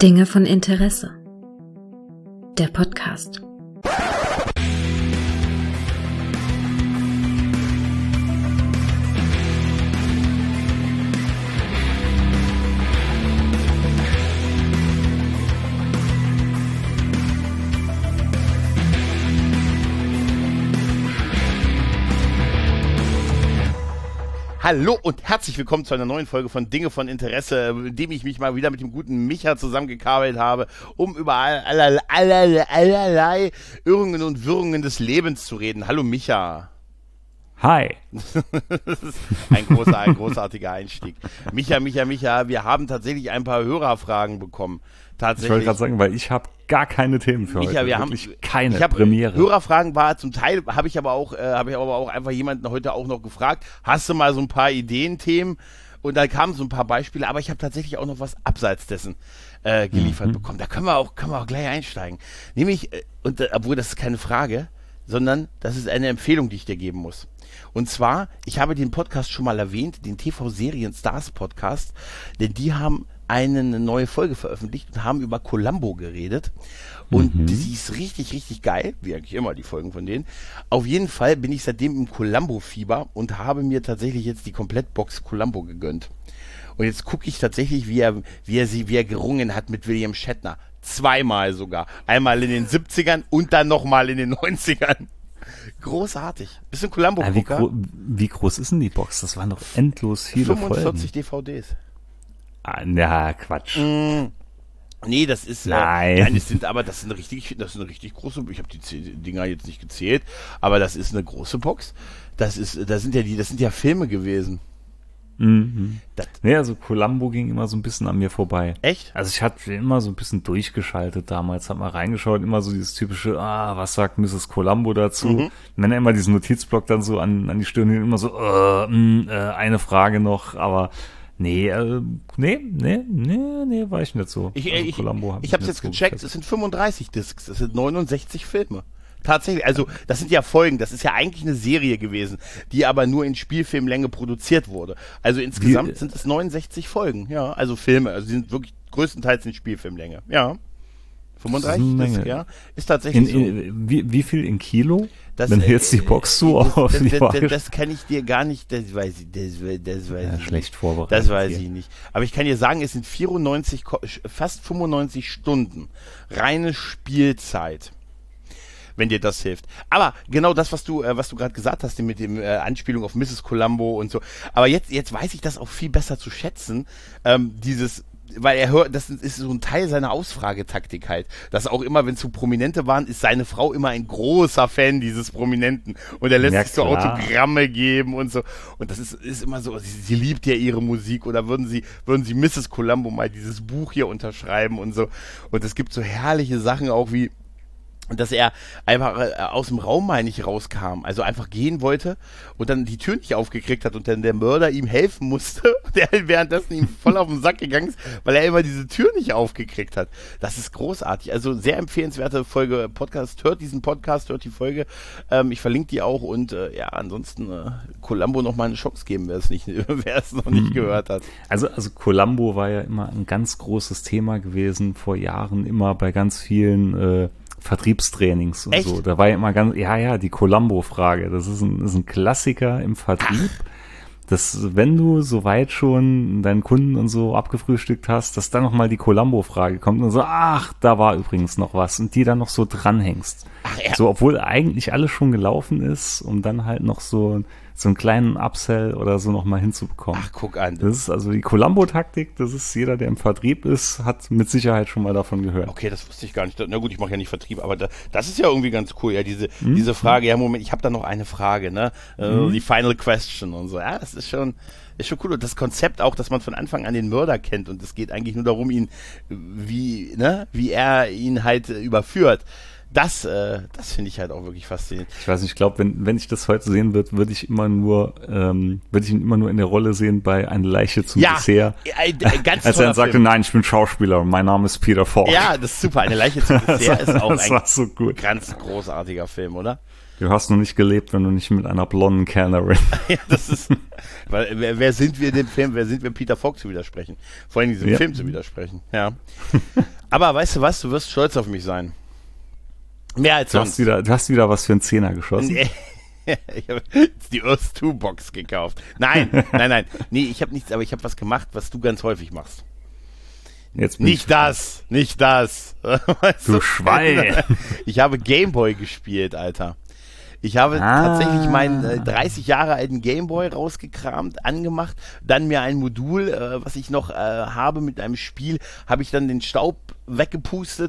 Dinge von Interesse. Der Podcast. Hallo und herzlich willkommen zu einer neuen Folge von Dinge von Interesse, in dem ich mich mal wieder mit dem guten Micha zusammengekabelt habe, um über allerlei Irrungen und Wirrungen des Lebens zu reden. Hallo Micha. Hi. Das ist ein großartiger Einstieg. Micha, wir haben tatsächlich ein paar Hörerfragen bekommen. Tatsächlich. Ich wollte gerade sagen, weil ich habe gar keine Themen für Micha, heute. wir wirklich haben keine Premiere. Hörerfragen war zum Teil, habe ich aber auch einfach jemanden heute auch noch gefragt, hast du mal so ein paar Ideenthemen? Und da kamen so ein paar Beispiele, aber ich habe tatsächlich auch noch was abseits dessen geliefert bekommen. Da können wir auch gleich einsteigen. Nämlich, obwohl das ist keine Frage, sondern das ist eine Empfehlung, die ich dir geben muss. Und zwar, ich habe den Podcast schon mal erwähnt, den TV-Serien-Stars-Podcast, denn die haben eine neue Folge veröffentlicht und haben über Columbo geredet. Und sie ist richtig, richtig geil, wie eigentlich immer die Folgen von denen. Auf jeden Fall bin ich seitdem im Columbo-Fieber und habe mir tatsächlich jetzt die Komplettbox Columbo gegönnt. Und jetzt gucke ich tatsächlich, wie er gerungen hat mit William Shatner. Zweimal sogar. Einmal in den 70ern und dann nochmal in den 90ern. Großartig. Bist du ein Columbo-Gucker? Wie groß ist denn die Box? Das waren doch endlos viele 45 Folgen. DVDs. Na, Quatsch. Nee, das ist Nein. das sind richtig große. Ich habe die Dinger jetzt nicht gezählt, aber das ist eine große Box. Das sind ja Filme gewesen. Nee, also Columbo ging immer so ein bisschen an mir vorbei. Echt? Also ich hatte immer so ein bisschen durchgeschaltet damals, hab mal reingeschaut, immer so dieses typische, was sagt Mrs. Columbo dazu? Und wenn er immer diesen Notizblock dann so an die Stirn hin, immer so, eine Frage noch, aber nee, war ich nicht so. Ich habe es jetzt gecheckt, es sind 35 Discs, es sind 69 Filme. Tatsächlich, also das sind ja Folgen, das ist ja eigentlich eine Serie gewesen, die aber nur in Spielfilmlänge produziert wurde. Also insgesamt sind es 69 Folgen, ja, also Filme, also die sind wirklich größtenteils in Spielfilmlänge, ja. 35 Discs, ja, ist tatsächlich so. Wie viel in Kilo? Das, wenn jetzt die Box so auf die Waage. Das kann ich dir gar nicht, das weiß ich schlecht nicht. Vorbereitet. Das weiß ich nicht. Aber ich kann dir sagen, es sind fast 95 Stunden reine Spielzeit. Wenn dir das hilft. Aber genau das, was du gerade gesagt hast, mit dem Anspielung auf Mrs. Columbo und so. Aber jetzt weiß ich das auch viel besser zu schätzen, weil das ist so ein Teil seiner Ausfragetaktik halt. Dass auch immer, wenn es so Prominente waren, ist seine Frau immer ein großer Fan dieses Prominenten. Und er lässt sich so Autogramme geben und so. Und das ist immer so, sie liebt ja ihre Musik. Oder würden sie Mrs. Columbo mal dieses Buch hier unterschreiben und so. Und es gibt so herrliche Sachen auch wie, dass er einfach aus dem Raum mal nicht rauskam, also einfach gehen wollte und dann die Tür nicht aufgekriegt hat und dann der Mörder ihm helfen musste, der währenddessen ihm voll auf den Sack gegangen ist, weil er immer diese Tür nicht aufgekriegt hat. Das ist großartig, also sehr empfehlenswerte Folge Podcast, hört die Folge, ich verlinke die auch und ansonsten Columbo noch mal eine Chance geben, wer es noch nicht gehört hat. Also Columbo war ja immer ein ganz großes Thema gewesen, vor Jahren immer bei ganz vielen Vertriebstrainings und Echt? so. Da war ja immer die Columbo-Frage. Das ist ein Klassiker im Vertrieb. Dass, wenn du soweit schon deinen Kunden und so abgefrühstückt hast, dass dann nochmal die Columbo-Frage kommt und so, da war übrigens noch was und die dann noch so dranhängst. So, obwohl eigentlich alles schon gelaufen ist, um dann halt noch so einen kleinen Upsell oder so nochmal hinzubekommen. Ach, guck an. Das ist also die Columbo-Taktik, das ist jeder, der im Vertrieb ist, hat mit Sicherheit schon mal davon gehört. Okay, das wusste ich gar nicht. Na gut, ich mache ja nicht Vertrieb, aber das ist ja irgendwie ganz cool, ja, diese Frage. Ja, Moment, ich habe da noch eine Frage, ne? Die Final Question und so. Ja, das ist schon cool. Und das Konzept auch, dass man von Anfang an den Mörder kennt und es geht eigentlich nur darum, wie er ihn halt überführt. Das finde ich halt auch wirklich faszinierend. Ich weiß nicht, ich glaube, wenn ich das heute sehen würde, würde ich ihn immer nur in der Rolle sehen bei Eine Leiche zum Dessert. Ganz als er dann sagte, nein, ich bin Schauspieler und mein Name ist Peter Falk. Ja, das ist super. Eine Leiche zum Dessert ist auch so gut. Ganz großartiger Film, oder? Du hast noch nicht gelebt, wenn du nicht mit einer blonden Kellnerin. Ja, das ist, weil, wer sind wir in dem Film, wer sind wir Peter Falk zu widersprechen? Vor allem diesem Film zu widersprechen, ja. Aber weißt du was, du wirst stolz auf mich sein. Mehr als sonst. Du hast wieder was für einen Zehner geschossen. Ich habe jetzt die Earth 2 Box gekauft. Nein. Nee, ich habe nichts, aber ich habe was gemacht, was du ganz häufig machst. Jetzt Nicht das. Weißt du Schwein. Ich habe Gameboy gespielt, Alter. Ich habe tatsächlich meinen 30 Jahre alten Gameboy rausgekramt, angemacht, dann mir ein Modul, was ich noch habe mit einem Spiel, habe ich dann den Staub weggepustet.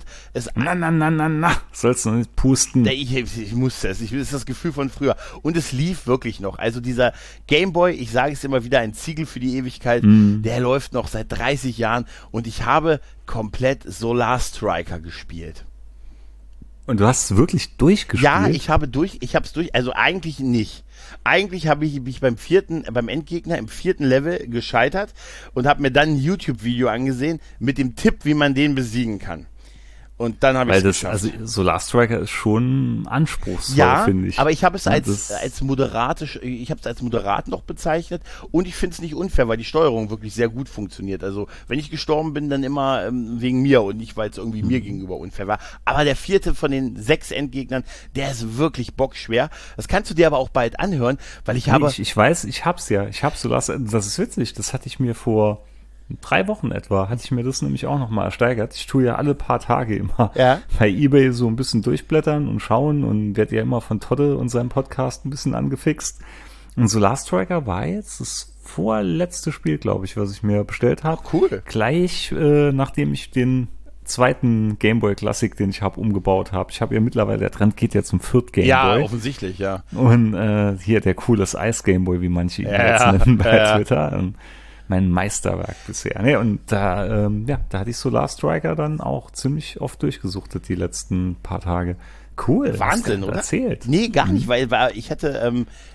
Sollst du nicht pusten? Ich musste es. Das ist das Gefühl von früher. Und es lief wirklich noch. Also dieser Gameboy, ich sage es immer wieder, ein Ziegel für die Ewigkeit, der läuft noch seit 30 Jahren und ich habe komplett Solar Striker gespielt. Und du hast es wirklich durchgespielt? Ja, ich habe es durch, also eigentlich nicht. Eigentlich habe ich mich beim Endgegner im 4. Level gescheitert und habe mir dann ein YouTube-Video angesehen mit dem Tipp, wie man den besiegen kann. Und dann habe ich es geschafft. Also Solar Striker ist schon anspruchsvoll, finde ich. Aber ich habe es als Moderat noch bezeichnet und ich finde es nicht unfair, weil die Steuerung wirklich sehr gut funktioniert. Also wenn ich gestorben bin, dann immer wegen mir und nicht, weil es irgendwie mir gegenüber unfair war. Aber der 4. von den 6 Endgegnern, der ist wirklich bockschwer. Das kannst du dir aber auch bald anhören, weil ich habe... Ich weiß, ich hab's ja. Ich habe Solar Striker, das ist witzig, das hatte ich mir vor 3 Wochen etwa, hatte ich mir das nämlich auch nochmal ersteigert. Ich tue ja alle paar Tage immer bei eBay so ein bisschen durchblättern und schauen und werde ja immer von Todde und seinem Podcast ein bisschen angefixt. Und Solar Striker war jetzt das vorletzte Spiel, glaube ich, was ich mir bestellt habe. Cool. Gleich nachdem ich den zweiten Gameboy Classic, den ich habe, umgebaut habe. Ich habe ja mittlerweile, der Trend geht ja zum 4. Gameboy. Ja, offensichtlich, ja. Und hier der cooles Ice Gameboy, wie manche ihn jetzt nennen bei Twitter. Und mein Meisterwerk bisher. Ne? Und da hatte ich Solar Striker dann auch ziemlich oft durchgesuchtet die letzten paar Tage. Cool. Wahnsinn, oder? Erzählt. Nee, gar nicht, weil ich hatte,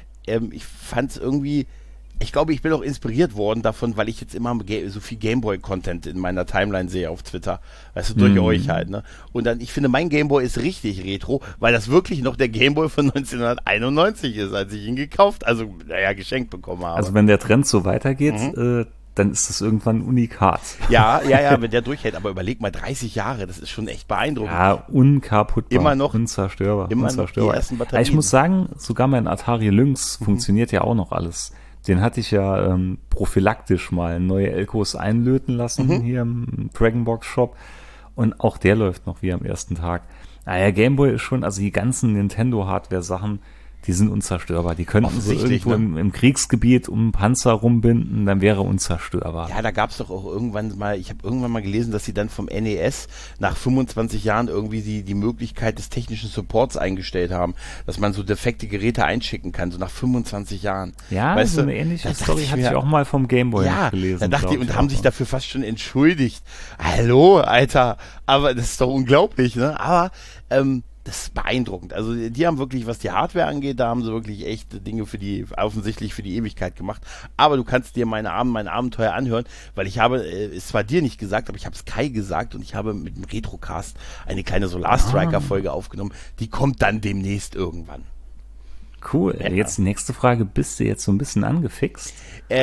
ich fand es irgendwie, ich glaube, ich bin auch inspiriert worden davon, weil ich jetzt immer so viel Gameboy-Content in meiner Timeline sehe auf Twitter. Weißt du, durch euch halt, ne? Und dann, ich finde, mein Gameboy ist richtig retro, weil das wirklich noch der Gameboy von 1991 ist, als ich ihn geschenkt bekommen habe. Also wenn der Trend so weitergeht, dann ist das irgendwann ein Unikat. Ja, wenn der durchhält. Aber überleg mal, 30 Jahre, das ist schon echt beeindruckend. Ja, unkaputtbar. Immer noch. Unzerstörbar. Immer noch die ersten Batterien. Ich muss sagen, sogar mein Atari Lynx funktioniert ja auch noch alles. Den hatte ich ja prophylaktisch mal neue Elkos einlöten lassen hier im Dragonbox Shop. Und auch der läuft noch wie am ersten Tag. Naja, Gameboy ist schon, also die ganzen Nintendo-Hardware-Sachen, die sind unzerstörbar. Die könnten so irgendwo im Kriegsgebiet um einen Panzer rumbinden, dann wäre unzerstörbar. Ja, da gab es doch auch irgendwann mal, ich habe irgendwann mal gelesen, dass sie dann vom NES nach 25 Jahren irgendwie die Möglichkeit des technischen Supports eingestellt haben, dass man so defekte Geräte einschicken kann, so nach 25 Jahren. Ja, weißt so eine ähnliche Story hatte ich auch mal vom Gameboy gelesen. Da dachte ich, und haben sich dafür fast schon entschuldigt. Hallo, Alter, aber das ist doch unglaublich, ne? Aber das ist beeindruckend. Also die haben wirklich, was die Hardware angeht, da haben sie wirklich echt Dinge offensichtlich für die Ewigkeit gemacht. Aber du kannst dir mein Abenteuer anhören, weil ich habe, es zwar dir nicht gesagt, aber ich habe es Kai gesagt und ich habe mit dem Retrocast eine kleine Solar Striker Folge aufgenommen. Die kommt dann demnächst irgendwann. Cool. Ja. Jetzt die nächste Frage, bist du jetzt so ein bisschen angefixt?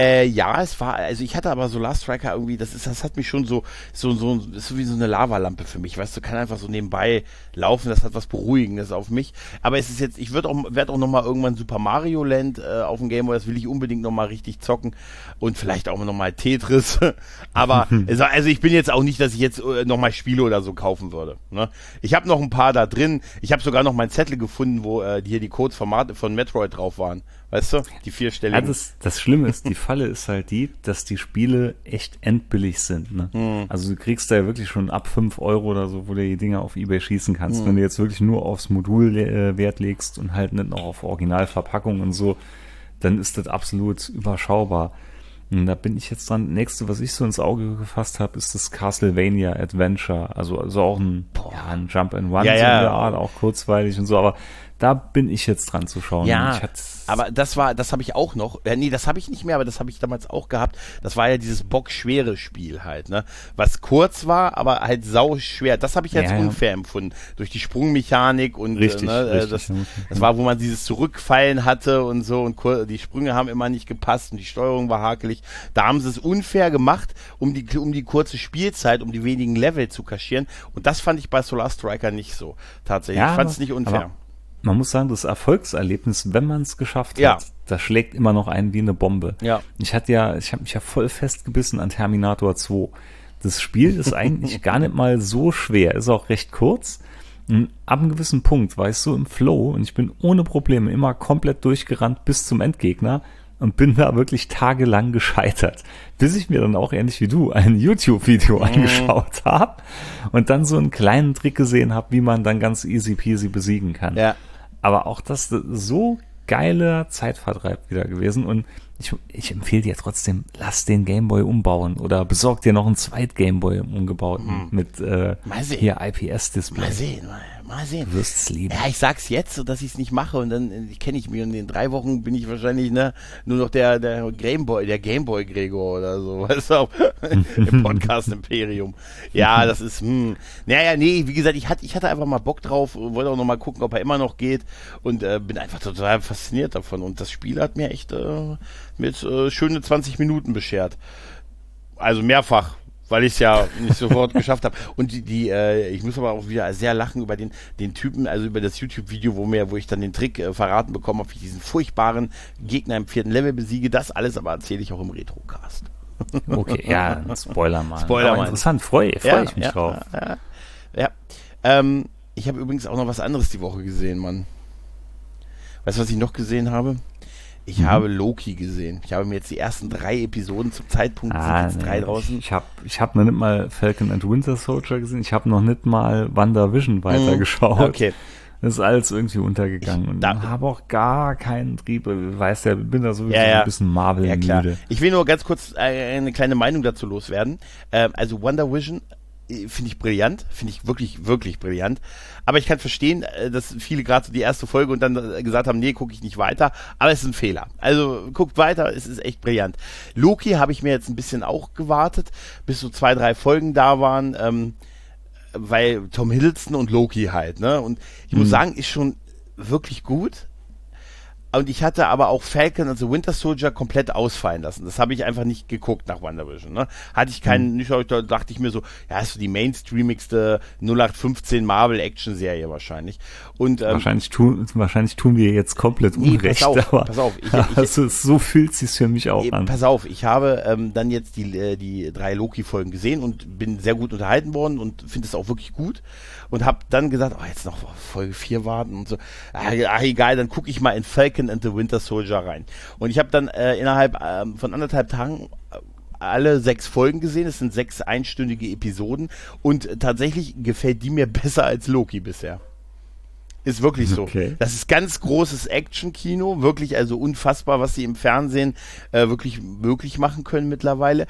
Ja, ich hatte aber Solar Striker irgendwie, das hat mich schon so ist so wie so eine Lavalampe für mich, weißt du, kann einfach so nebenbei laufen, das hat was Beruhigendes auf mich, aber es ist jetzt, ich werde auch nochmal irgendwann Super Mario Land auf dem Gameboy, das will ich unbedingt nochmal richtig zocken und vielleicht auch nochmal Tetris, aber also ich bin jetzt auch nicht, dass ich jetzt nochmal Spiele oder so kaufen würde, ne? Ich habe noch ein paar da drin, ich habe sogar noch meinen Zettel gefunden, wo hier die Codes von Metroid drauf waren. Weißt du, die 4-stelligen. Ja, das Schlimme ist, die Falle ist halt die, dass die Spiele echt endbillig sind. Ne? Also du kriegst da ja wirklich schon ab 5 Euro oder so, wo du die Dinger auf eBay schießen kannst. Wenn du jetzt wirklich nur aufs Modul Wert legst und halt nicht noch auf Originalverpackung und so, dann ist das absolut überschaubar. Und da bin ich jetzt dran. Nächste, was ich so ins Auge gefasst habe, ist das Castlevania Adventure. Also auch ein Jump and Run so in der Art, auch kurzweilig und so, aber Da bin ich jetzt dran zu schauen. Ja, aber das habe ich auch noch. Nee, das habe ich nicht mehr, aber das habe ich damals auch gehabt. Das war ja dieses bockschwere Spiel halt, ne? Was kurz war, aber halt sau schwer. Das habe ich als unfair empfunden. Durch die Sprungmechanik und richtig, das war, wo man dieses Zurückfallen hatte und so und die Sprünge haben immer nicht gepasst und die Steuerung war hakelig. Da haben sie es unfair gemacht, um die kurze Spielzeit, um die wenigen Level zu kaschieren. Und das fand ich bei Solar Striker nicht so. Tatsächlich. Ich fand es nicht unfair. Man muss sagen, das Erfolgserlebnis, wenn man es geschafft hat, das schlägt immer noch ein wie eine Bombe. Ja. Ich habe mich ja voll festgebissen an Terminator 2. Das Spiel ist eigentlich gar nicht mal so schwer, ist auch recht kurz. Und ab einem gewissen Punkt war ich so im Flow und ich bin ohne Probleme immer komplett durchgerannt bis zum Endgegner und bin da wirklich tagelang gescheitert, bis ich mir dann auch ähnlich wie du ein YouTube-Video angeschaut habe und dann so einen kleinen Trick gesehen habe, wie man dann ganz easy peasy besiegen kann. Ja. Aber auch das so geiler Zeitvertreib wieder gewesen und ich empfehle dir trotzdem, lass den Gameboy umbauen oder besorg dir noch einen Zweit-Gameboy umgebauten mit hier IPS-Display. Mal sehen. Du wirst es lieben. Ja, ich sag's jetzt, so dass ich es nicht mache und dann kenne ich mich und in 3 Wochen bin ich wahrscheinlich nur noch der Gameboy Gregor oder so, weißt du, im Podcast Imperium. Ja, das ist, nee, wie gesagt, ich hatte einfach mal Bock drauf, wollte auch noch mal gucken, ob er immer noch geht und bin einfach total fasziniert davon und das Spiel hat mir echt mit schöne 20 Minuten beschert. Also mehrfach, weil ich es ja nicht sofort geschafft habe. Und ich muss aber auch wieder sehr lachen über den Typen, also über das YouTube-Video, wo ich dann den Trick verraten bekommen habe, wie ich diesen furchtbaren Gegner im 4. Level besiege. Das alles aber erzähle ich auch im Retrocast. Okay, ja, Spoiler mal. Spoiler interessant, freue ich mich drauf. Ja. Ich habe übrigens auch noch was anderes die Woche gesehen, Mann. Weißt du, was ich noch gesehen habe? Ich habe Loki gesehen. Ich habe mir jetzt die ersten 3 Episoden zum Zeitpunkt, sind jetzt 3 draußen. Ich hab noch nicht mal Falcon and Winter Soldier gesehen. Ich habe noch nicht mal WandaVision weitergeschaut. Okay. Das ist alles irgendwie untergegangen. Und habe auch gar keinen Trieb. Weißt ja, bin da sowieso ein bisschen Marvel-müde. Ja, klar. Ich will nur ganz kurz eine kleine Meinung dazu loswerden. Also WandaVision finde ich brillant, finde ich wirklich, wirklich brillant. Aber ich kann verstehen, dass viele gerade so die erste Folge und dann gesagt haben, nee, gucke ich nicht weiter. Aber es ist ein Fehler. Also guckt weiter, es ist echt brillant. Loki habe ich mir jetzt ein bisschen auch gewartet, bis so 2, 3 Folgen da waren, weil Tom Hiddleston und Loki halt, ne? Und ich muss sagen, ist schon wirklich gut. Und ich hatte aber auch Falcon, also Winter Soldier, komplett ausfallen lassen. Das habe ich einfach nicht geguckt nach WandaVision. Ne? Hatte ich keinen, da dachte ich mir so, ja, ist so die mainstreamigste 0815 Marvel-Action-Serie wahrscheinlich. Und wahrscheinlich tun wir jetzt komplett Unrecht. Pass auf. So fühlt sich's für mich auch an. Pass auf, ich habe dann jetzt die 3 Loki-Folgen gesehen und bin sehr gut unterhalten worden und finde es auch wirklich gut. Und habe dann gesagt, jetzt noch Folge 4 warten und so. Egal, dann gucke ich mal in Falcon and the Winter Soldier rein. Und ich habe dann innerhalb von 1,5 Tagen alle 6 Folgen gesehen. Es sind 6 einstündige Episoden und tatsächlich gefällt die mir besser als Loki bisher. Ist wirklich so. Okay. Das ist ganz großes Action-Kino, wirklich also unfassbar, was sie im Fernsehen wirklich möglich machen können mittlerweile.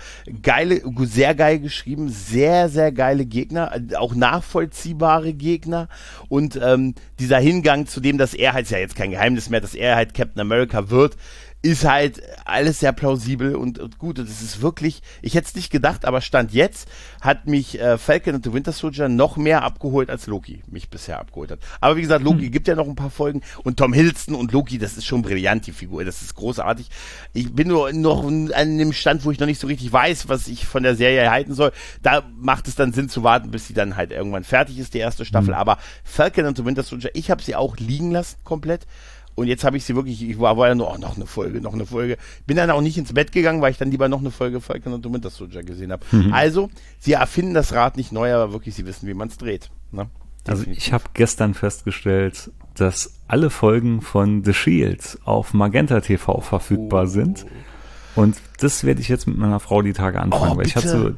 Sehr geil geschrieben, sehr, sehr geile Gegner, auch nachvollziehbare Gegner und dieser Hingang zu dem, dass er halt, ist ja jetzt kein Geheimnis mehr, dass er halt Captain America wird, ist halt alles sehr plausibel und gut. Und es ist wirklich, ich hätte es nicht gedacht, aber Stand jetzt hat mich Falcon and the Winter Soldier noch mehr abgeholt, als Loki mich bisher abgeholt hat. Aber wie gesagt, Loki gibt ja noch ein paar Folgen und Tom Hiddleston und Loki, das ist schon brillant, die Figur. Das ist großartig. Ich bin nur noch an dem Stand, wo ich noch nicht so richtig weiß, was ich von der Serie halten soll. Da macht es dann Sinn zu warten, bis sie dann halt irgendwann fertig ist, die erste Staffel. Aber Falcon and the Winter Soldier, ich habe sie auch liegen lassen komplett. Und jetzt habe ich sie wirklich, ich war ja nur, noch eine Folge. Bin dann auch nicht ins Bett gegangen, weil ich dann lieber noch eine Folge Falcon und the Winter Soldier gesehen habe. Also, sie erfinden das Rad nicht neu, aber wirklich, sie wissen, wie man es dreht. Ne? Also ich habe gestern festgestellt, dass alle Folgen von The Shield auf Magenta TV verfügbar sind. Und das werde ich jetzt mit meiner Frau die Tage anfangen. Weil ich hatte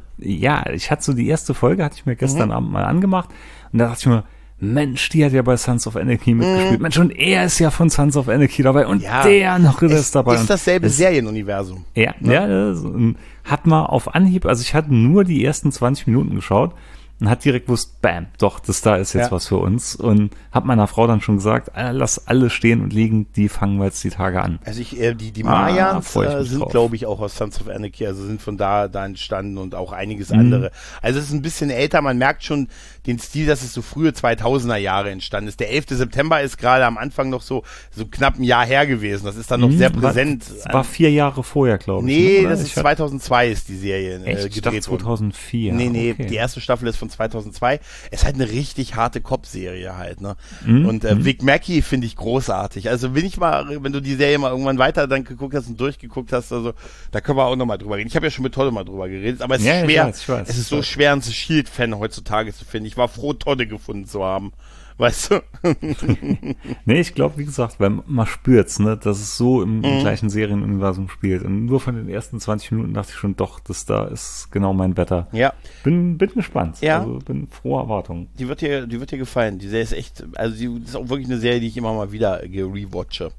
so die erste Folge, hatte ich mir gestern Abend mal angemacht. Und da dachte ich mir, Mensch, die hat ja bei Sons of Anarchy mitgespielt. Mensch, und er ist ja von Sons of Anarchy dabei und der noch ist dabei. Ist dasselbe Serienuniversum. Ja, hat mal auf Anhieb, also ich hatte nur die ersten 20 Minuten geschaut und hat direkt gewusst, bam, doch, das da ist jetzt was für uns. Und hab meiner Frau dann schon gesagt, lass alle stehen und liegen, die fangen wir jetzt die Tage an. Also die Mayans sind, drauf. Glaube ich, auch aus Sons of Anarchy, also sind von da entstanden und auch einiges andere. Also es ist ein bisschen älter, man merkt schon den Stil, dass es so frühe 2000er Jahre entstanden ist. Der 11. September ist gerade am Anfang noch so knapp ein Jahr her gewesen. Das ist dann noch sehr präsent. Das war 4 Jahre vorher, glaube ich. Nee, ne? das ist 2002 ist die Serie ich dachte gedreht worden. 2004. Nee, okay. die erste Staffel ist von 2002. Es ist halt eine richtig harte Cop-Serie halt, ne? Und Vic Mackey finde ich großartig. Also wenn du die Serie mal irgendwann weiter dann geguckt hast und durchgeguckt hast, also da können wir auch nochmal drüber reden. Ich habe ja schon mit Todd mal drüber geredet, aber es ist schwer. Ich weiß, es ist so schwer, einen Shield-Fan heutzutage zu finden. Ich war froh, Todd gefunden zu haben. Weißt du? Nee, ich glaube, wie gesagt, weil man spürt's, ne, dass es so im gleichen Serienuniversum spielt. Und nur von den ersten 20 Minuten dachte ich schon, doch, das da ist genau mein Wetter. Ja. Bin gespannt. Ja. Also bin froher Erwartung. Die wird dir gefallen. Die Serie ist echt, also die ist auch wirklich eine Serie, die ich immer mal wieder rewatche.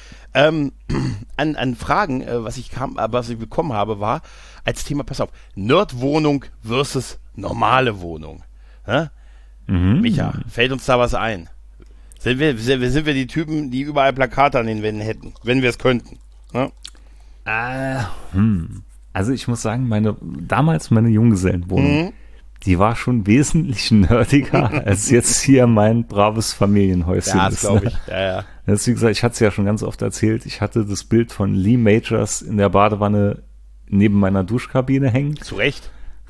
An Fragen, was ich bekommen habe, war als Thema, pass auf, Nerdwohnung versus normale Wohnung. Hä? Micha, fällt uns da was ein? Sind wir die Typen, die überall Plakate an den Wänden hätten, wenn wir es könnten? Ne? Also ich muss sagen, damals meine Junggesellenwohnung, die war schon wesentlich nerdiger als jetzt hier mein braves Familienhäuschen. Ja, das glaube ich. Ja. Das ist, wie gesagt, ich hatte es ja schon ganz oft erzählt, ich hatte das Bild von Lee Majors in der Badewanne neben meiner Duschkabine hängen. Zu Recht.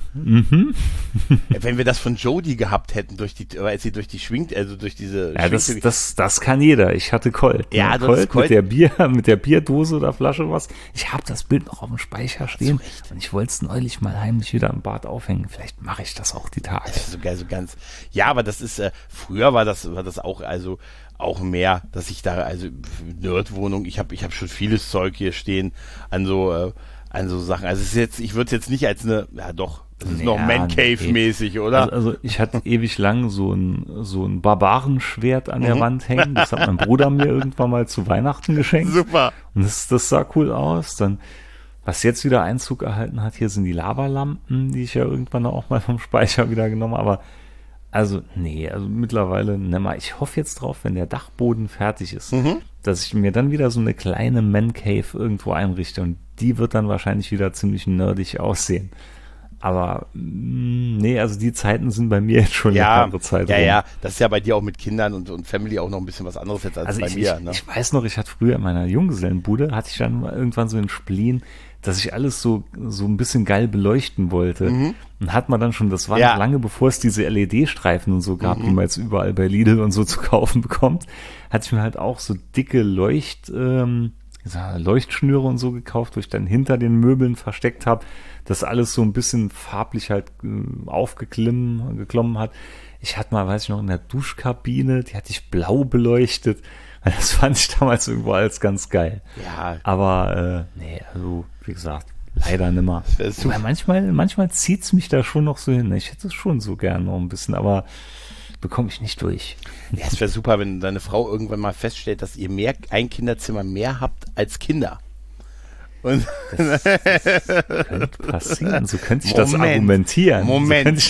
Wenn wir das von Jodie gehabt hätten, als sie durch diese Ja, das kann jeder. Ich hatte Colt. Ja, Colt mit der Bierdose oder Flasche was. Ich habe das Bild noch auf dem Speicher stehen und ich wollte es neulich mal heimlich wieder im Bad aufhängen. Vielleicht mache ich das auch die Tage. Das ist so geil, so ganz. Ja, aber das ist, früher war das auch, also auch mehr, dass ich da, also Nerdwohnung, ich hab schon vieles Zeug hier stehen an so Sachen. Also es ist jetzt, ich würde es jetzt nicht als das ist noch Man Cave-mäßig, oder? Also ich hatte ewig lang so ein Barbarenschwert an der Wand hängen. Das hat mein Bruder mir irgendwann mal zu Weihnachten geschenkt. Super. Und das sah cool aus. Dann, was jetzt wieder Einzug erhalten hat, hier sind die Lavalampen, die ich ja irgendwann auch mal vom Speicher wieder genommen habe. Aber also mittlerweile nimmer. Ich hoffe jetzt drauf, wenn der Dachboden fertig ist, dass ich mir dann wieder so eine kleine Man Cave irgendwo einrichte. Und die wird dann wahrscheinlich wieder ziemlich nerdig aussehen. Aber nee, also die Zeiten sind bei mir jetzt schon eine andere Zeit. Ja, das ist ja bei dir auch mit Kindern und Family auch noch ein bisschen was anderes jetzt als bei mir. Ne? Ich weiß noch, ich hatte früher in meiner Junggesellenbude, hatte ich dann irgendwann so einen Spleen, dass ich alles so ein bisschen geil beleuchten wollte. Und hat man dann schon, das war noch lange bevor es diese LED-Streifen und so gab, die man jetzt überall bei Lidl und so zu kaufen bekommt, hatte ich mir halt auch so dicke Leuchtschnüre und so gekauft, wo ich dann hinter den Möbeln versteckt habe, das alles so ein bisschen farblich halt geklommen hat. Ich hatte mal, weiß ich noch, in der Duschkabine, die hatte ich blau beleuchtet. Das fand ich damals irgendwo als ganz geil. Ja. Aber nee, also wie gesagt, leider nimmer. Aber manchmal zieht's mich da schon noch so hin. Ich hätte es schon so gern noch ein bisschen, aber bekomme ich nicht durch. Ja, es wäre super, wenn deine Frau irgendwann mal feststellt, dass ihr ein Kinderzimmer mehr habt als Kinder. Und das könnte passieren. So könnte ich das argumentieren. Moment. 1,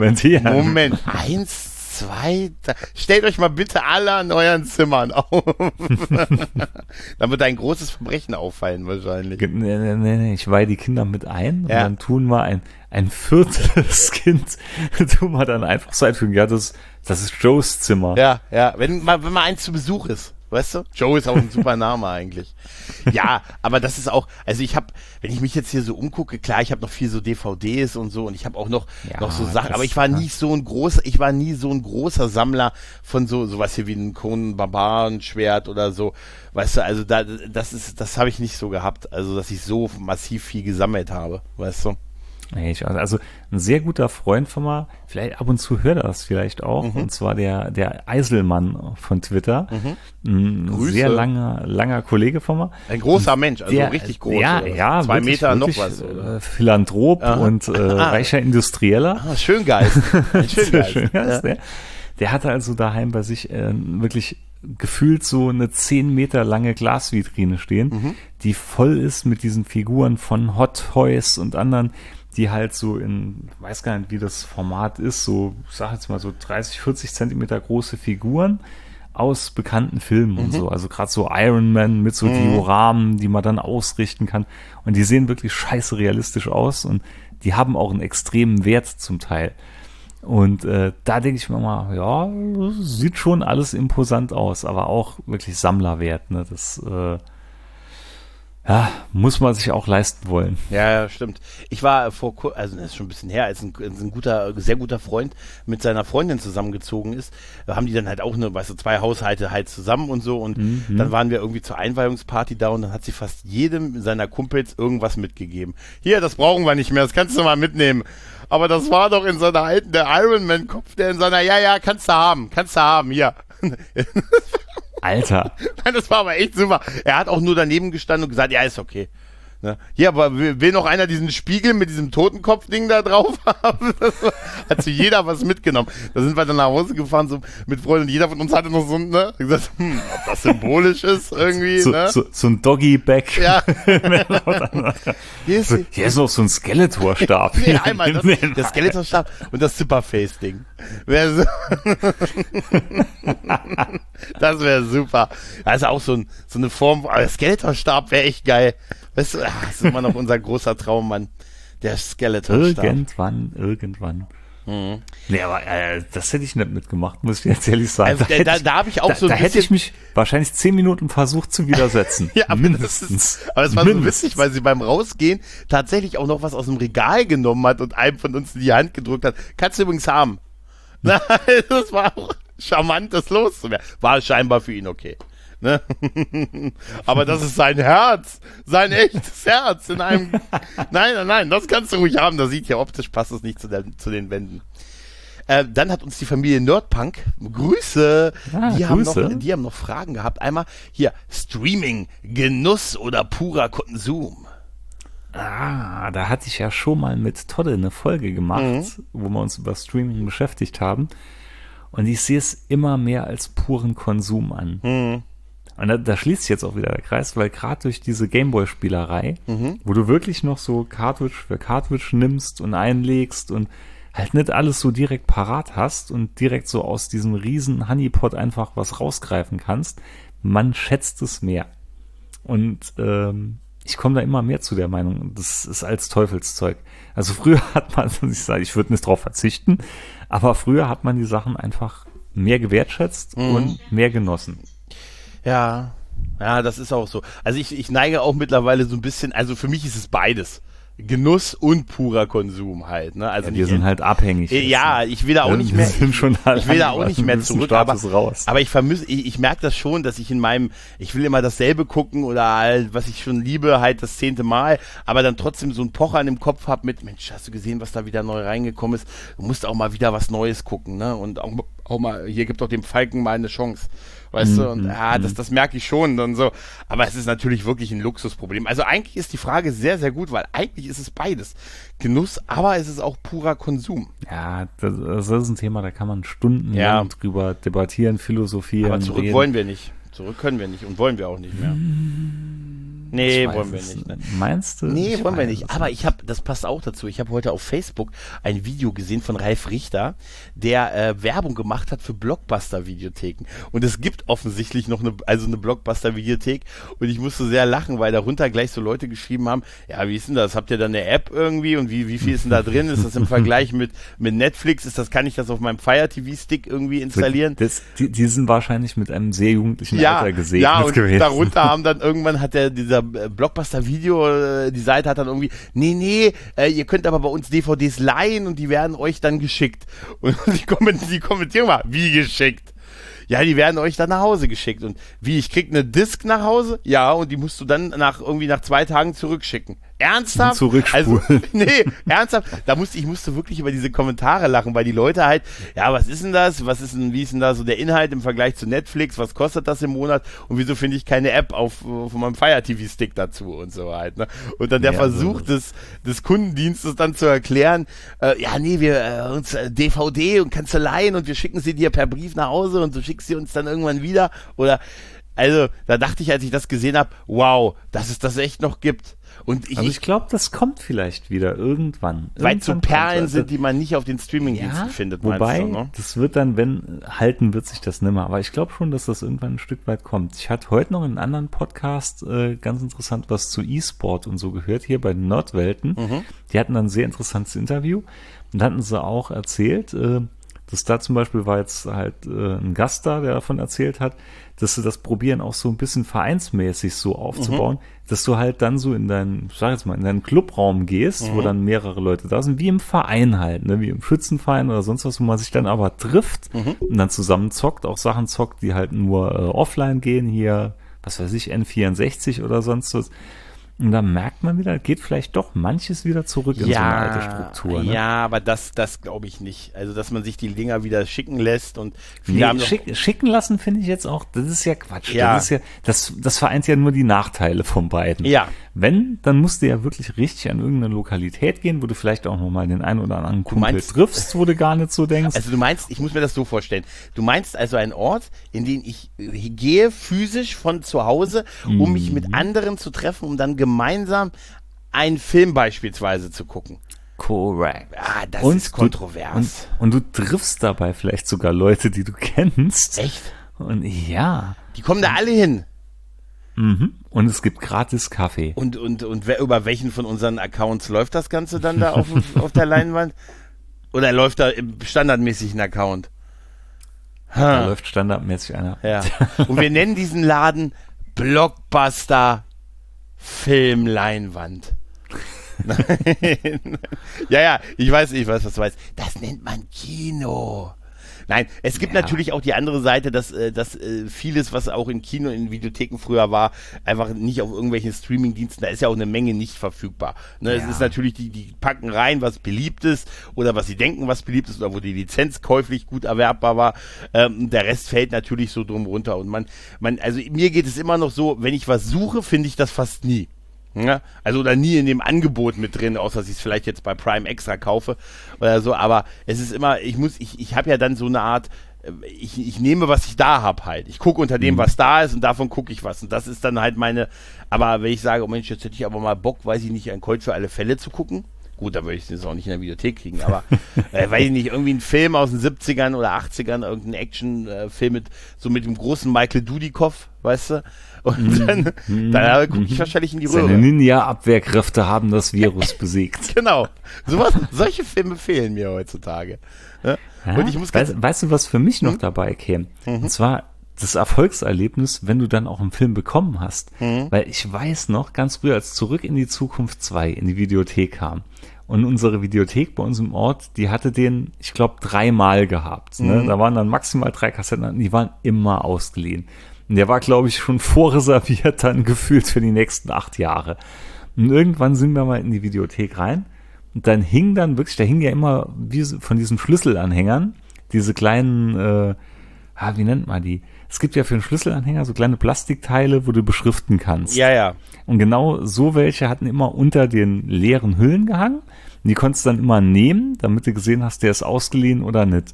2, 3. Stellt euch mal bitte alle an euren Zimmern auf. Dann wird ein großes Verbrechen auffallen wahrscheinlich. Nee, ich weihe die Kinder mit ein und dann tun wir ein viertes Kind, tun wir dann einfach so einfügen. Ja, das ist Joes Zimmer. Ja, wenn mal eins zu Besuch ist. Weißt du? Joe ist auch ein super Name eigentlich. Ja, aber das ist auch, also wenn ich mich jetzt hier so umgucke, klar, ich habe noch viel so DVDs und so und ich habe auch noch so Sachen, aber ich war nie so ein großer Sammler von sowas hier wie ein Conan Barbarenschwert oder so. Weißt du, also das habe ich nicht so gehabt, also dass ich so massiv viel gesammelt habe, weißt du? Also ein sehr guter Freund von mir, vielleicht ab und zu hört er das vielleicht auch, und zwar der Eiselmann von Twitter, ein sehr langer Kollege von mir. Ein großer Mensch, also richtig groß. Ja, 2 Meter noch was. Oder? Philanthrop und reicher Industrieller. Schöngeist. Ein Schöngeist. Der hatte also daheim bei sich wirklich gefühlt so eine 10 Meter lange Glasvitrine stehen, die voll ist mit diesen Figuren von Hot Toys und anderen, die halt so weiß gar nicht, wie das Format ist, so, ich sag jetzt mal so 30, 40 Zentimeter große Figuren aus bekannten Filmen und so. Also gerade so Iron Man mit so Dioramen, die man dann ausrichten kann. Und die sehen wirklich scheiße realistisch aus und die haben auch einen extremen Wert zum Teil. Und da denke ich mir mal, ja, sieht schon alles imposant aus, aber auch wirklich Sammlerwert. Ne? Das muss man sich auch leisten wollen. Ja, stimmt. Ich war also das ist schon ein bisschen her, als ein sehr guter Freund mit seiner Freundin zusammengezogen ist, da haben die dann halt auch zwei Haushalte halt zusammen und so und dann waren wir irgendwie zur Einweihungsparty da und dann hat sie fast jedem seiner Kumpels irgendwas mitgegeben. Hier, das brauchen wir nicht mehr, das kannst du mal mitnehmen. Aber das war doch in seiner alten, der Iron Man Kopf, der in seiner, ja, kannst du haben, hier. Alter. Nein, das war aber echt super. Er hat auch nur daneben gestanden und gesagt, ja, ist okay. Ne? Hier, aber will noch einer diesen Spiegel mit diesem Totenkopf-Ding da drauf haben? Hat sich jeder was mitgenommen. Da sind wir dann nach Hause gefahren, so mit Freunden, und jeder von uns hatte noch so ne, gesagt, ob das symbolisch ist irgendwie, ne? So ein Doggy-Bag. Ja. Hier ist noch so ein Skeletor-Stab. Nee, einmal der Skeletor-Stab und das Zipperface-Ding. Das wäre super. Also auch so eine Form, aber der Skeletor-Stab wäre echt geil. Weißt du, das ist immer noch unser großer Traum, Mann. Der Skeletor-Stab. Irgendwann. Mhm. Nee, aber das hätte ich nicht mitgemacht, muss ich jetzt ehrlich sagen. Da habe ich auch so ein bisschen... Da hätte ich mich wahrscheinlich 10 Minuten versucht zu widersetzen. Ja, mindestens. Aber es war so witzig, weil sie beim Rausgehen tatsächlich auch noch was aus dem Regal genommen hat und einem von uns in die Hand gedrückt hat. Kannst du übrigens haben. Na, das war auch charmant, das loszuwerden. War scheinbar für ihn okay. Ne? Aber das ist sein Herz, sein echtes Herz in einem. Nein, das kannst du ruhig haben. Das sieht ja optisch, passt es nicht zu den Wänden. Dann hat uns die Familie Nerdpunk, Grüße, die haben noch Fragen gehabt. Einmal hier, Streaming, Genuss oder purer Konsum? Da hatte ich ja schon mal mit Todde eine Folge gemacht, wo wir uns über Streaming beschäftigt haben. Und ich sehe es immer mehr als puren Konsum an. Und da schließt sich jetzt auch wieder der Kreis, weil gerade durch diese Gameboy-Spielerei, wo du wirklich noch so Cartridge für Cartridge nimmst und einlegst und halt nicht alles so direkt parat hast und direkt so aus diesem riesen Honeypot einfach was rausgreifen kannst, man schätzt es mehr. Und ich komme da immer mehr zu der Meinung, das ist als Teufelszeug. Also früher hat man, ich würde nicht drauf verzichten, aber früher hat man die Sachen einfach mehr gewertschätzt und mehr genossen. Ja, das ist auch so. Also ich neige auch mittlerweile so ein bisschen, also für mich ist es beides. Genuss und purer Konsum halt, ne? Also wir sind halt abhängig. Ja, ich will da auch nicht mehr. Ich will da auch nicht mehr zurück, aber ich merke das schon, dass ich ich will immer dasselbe gucken oder halt, was ich schon liebe, halt das 10. Mal, aber dann trotzdem so ein Pochern im Kopf hab mit, Mensch, hast du gesehen, was da wieder neu reingekommen ist? Du musst auch mal wieder was Neues gucken, ne? Und auch mal, hier gibt doch dem Falken mal eine Chance. Weißt du, und das merke ich schon und so. Aber es ist natürlich wirklich ein Luxusproblem. Also eigentlich ist die Frage sehr, sehr gut, weil eigentlich ist es beides. Genuss, aber es ist auch purer Konsum. Ja, das ist ein Thema, da kann man stundenlang drüber debattieren, philosophieren. Aber zurück wollen wir nicht. Zurück können wir nicht und wollen wir auch nicht mehr. Nee, wollen wir nicht. Ne? Meinst du? Nee, wollen wir nicht. Aber das passt auch dazu. Ich habe heute auf Facebook ein Video gesehen von Ralf Richter, der Werbung gemacht hat für Blockbuster-Videotheken. Und es gibt offensichtlich noch eine Blockbuster-Videothek. Und ich musste sehr lachen, weil darunter gleich so Leute geschrieben haben, ja, wie ist denn das? Habt ihr da eine App irgendwie? Und wie viel ist denn da drin? Ist das im Vergleich mit Netflix? Kann ich das auf meinem Fire TV-Stick irgendwie installieren? Die sind wahrscheinlich mit einem sehr jugendlichen Alter gesegnet gewesen. Ja, und darunter haben dann irgendwann dieser Blockbuster-Video, die Seite hat dann irgendwie, nee, ihr könnt aber bei uns DVDs leihen und die werden euch dann geschickt. Und die kommentieren mal, wie geschickt? Ja, die werden euch dann nach Hause geschickt. Und wie, ich krieg eine Disc nach Hause? Ja, und die musst du dann nach 2 Tagen zurückschicken. Ernsthaft? Zurückspulen. Also, nee, ernsthaft. Ich musste wirklich über diese Kommentare lachen, weil die Leute halt, ja, was ist denn das? Wie ist denn da so der Inhalt im Vergleich zu Netflix? Was kostet das im Monat? Und wieso finde ich keine App auf meinem Fire TV Stick dazu und so halt, ne? Und dann der Versuch des Kundendienstes dann zu erklären, wir uns DVD und kannst du leihen und wir schicken sie dir per Brief nach Hause und du schickst sie uns dann irgendwann wieder oder Also, da dachte ich, als ich das gesehen habe, wow, dass es das echt noch gibt. Und ich glaube, das kommt vielleicht wieder irgendwann. Weil es so Perlen sind, die man nicht auf den Streamingdiensten findet, wobei, meinst du, ne? Das wird dann, halten wird sich das nimmer. Aber ich glaube schon, dass das irgendwann ein Stück weit kommt. Ich hatte heute noch in einem anderen Podcast ganz interessant was zu E-Sport und so gehört, hier bei den Nordwelten. Die hatten dann ein sehr interessantes Interview und hatten sie auch erzählt, dass da zum Beispiel war jetzt halt ein Gast da, der davon erzählt hat, dass sie das probieren auch so ein bisschen vereinsmäßig so aufzubauen, dass du halt dann so in deinen Clubraum gehst, wo dann mehrere Leute da sind, wie im Verein halt, ne, wie im Schützenverein oder sonst was, wo man sich dann aber trifft und dann zusammen zockt, auch Sachen zockt, die halt nur offline gehen, hier, was weiß ich, N64 oder sonst was. Und dann merkt man wieder, geht vielleicht doch manches wieder zurück in so eine alte Struktur. Ne? Ja, aber das glaube ich nicht. Also, dass man sich die Dinger wieder schicken lässt und viele haben schicken lassen finde ich jetzt auch, das ist ja Quatsch. Ja. Das vereint ja nur die Nachteile von beiden. Ja. Wenn, dann musst du ja wirklich richtig an irgendeine Lokalität gehen, wo du vielleicht auch nochmal den einen oder anderen Kumpel triffst, wo du gar nicht so denkst. Also du meinst, ich muss mir das so vorstellen, du meinst also einen Ort, in den ich gehe physisch von zu Hause, um mich mit anderen zu treffen, um dann gemeinsam einen Film beispielsweise zu gucken. Korrekt. Das ist kontrovers. Und du triffst dabei vielleicht sogar Leute, die du kennst. Echt? Und ja. Die kommen da alle hin. Und es gibt gratis Kaffee. Und über welchen von unseren Accounts läuft das Ganze dann da auf der Leinwand? Oder läuft da standardmäßig ein Account? Da läuft standardmäßig einer. Ja. Und wir nennen diesen Laden Blockbuster Filmleinwand. Nein. Ja, ich weiß, was du meinst. Das nennt man Kino. Nein, es gibt natürlich auch die andere Seite, dass vieles, was auch in Kino, in Videotheken früher war, einfach nicht auf irgendwelchen Streamingdiensten, da ist ja auch eine Menge nicht verfügbar. Ne, es ist natürlich, die packen rein, was beliebt ist oder was sie denken, was beliebt ist oder wo die Lizenz käuflich gut erwerbbar war. Der Rest fällt natürlich so drum runter und also mir geht es immer noch so, wenn ich was suche, finde ich das fast nie. Ja, also oder nie in dem Angebot mit drin, außer dass ich es vielleicht jetzt bei Prime extra kaufe oder so, aber es ist immer, ich habe ja dann so eine Art, ich nehme, was ich da habe halt. Ich gucke unter dem, was da ist und davon gucke ich was und das ist dann halt aber wenn ich sage, oh Mensch, jetzt hätte ich aber mal Bock, weiß ich nicht, ein Colt für alle Fälle zu gucken, gut, da würde ich das auch nicht in der Videothek kriegen, aber weiß ich nicht, irgendwie ein Film aus den 70ern oder 80ern, irgendein Actionfilm mit dem großen Michael Dudikoff, weißt du? Und dann gucke ich wahrscheinlich in die Röhre. Seine Ninja-Abwehrkräfte haben das Virus besiegt. Genau. Solche Filme fehlen mir heutzutage. Ja? Und ich muss weißt du, was für mich noch dabei käme? Und zwar das Erfolgserlebnis, wenn du dann auch einen Film bekommen hast. Weil ich weiß noch, ganz früher, als Zurück in die Zukunft 2 in die Videothek kam. Und unsere Videothek bei uns im Ort, die hatte den, ich glaube, 3-mal gehabt. Ne? Da waren dann maximal 3 Kassetten, die waren immer ausgeliehen. Und der war, glaube ich, schon vorreserviert dann gefühlt für die nächsten 8 Jahre. Und irgendwann sind wir mal in die Videothek rein und dann hing da hing ja immer wie von diesen Schlüsselanhängern diese kleinen, wie nennt man die? Es gibt ja für einen Schlüsselanhänger so kleine Plastikteile, wo du beschriften kannst. Ja. Und genau so welche hatten immer unter den leeren Hüllen gehangen. Und die konntest du dann immer nehmen, damit du gesehen hast, der ist ausgeliehen oder nicht.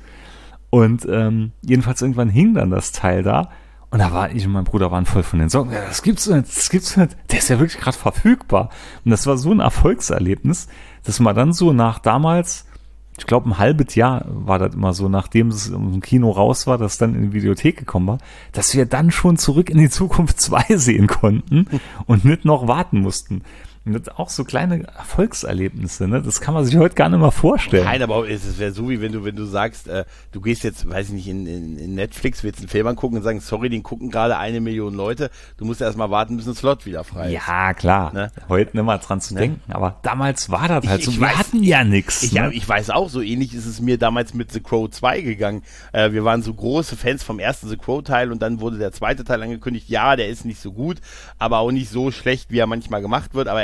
Und jedenfalls irgendwann hing dann das Teil da. Und da war ich und mein Bruder waren voll von den Sorgen. Ja, das gibt's nicht. Der ist ja wirklich gerade verfügbar. Und das war so ein Erfolgserlebnis, dass man dann so nach damals, ich glaube ein halbes Jahr war das immer so, nachdem es im Kino raus war, dass dann in die Videothek gekommen war, dass wir dann schon Zurück in die Zukunft 2 sehen konnten und nicht noch warten mussten. Und das auch so kleine Erfolgserlebnisse, ne? Das kann man sich heute gar nicht mehr vorstellen. Nein, aber es wäre so, wie wenn du sagst, du gehst jetzt, weiß ich nicht, in Netflix, willst einen Film angucken und sagen, sorry, den gucken gerade 1 Million Leute, du musst erst mal warten, bis ein Slot wieder frei ist. Ja, klar. Ne? Heute nicht mal dran zu denken, aber damals war das halt so, wir hatten ja nichts. Ich weiß auch, so ähnlich ist es mir damals mit The Crow 2 gegangen. Wir waren so große Fans vom ersten The Crow Teil und dann wurde der zweite Teil angekündigt, ja, der ist nicht so gut, aber auch nicht so schlecht, wie er manchmal gemacht wird, aber er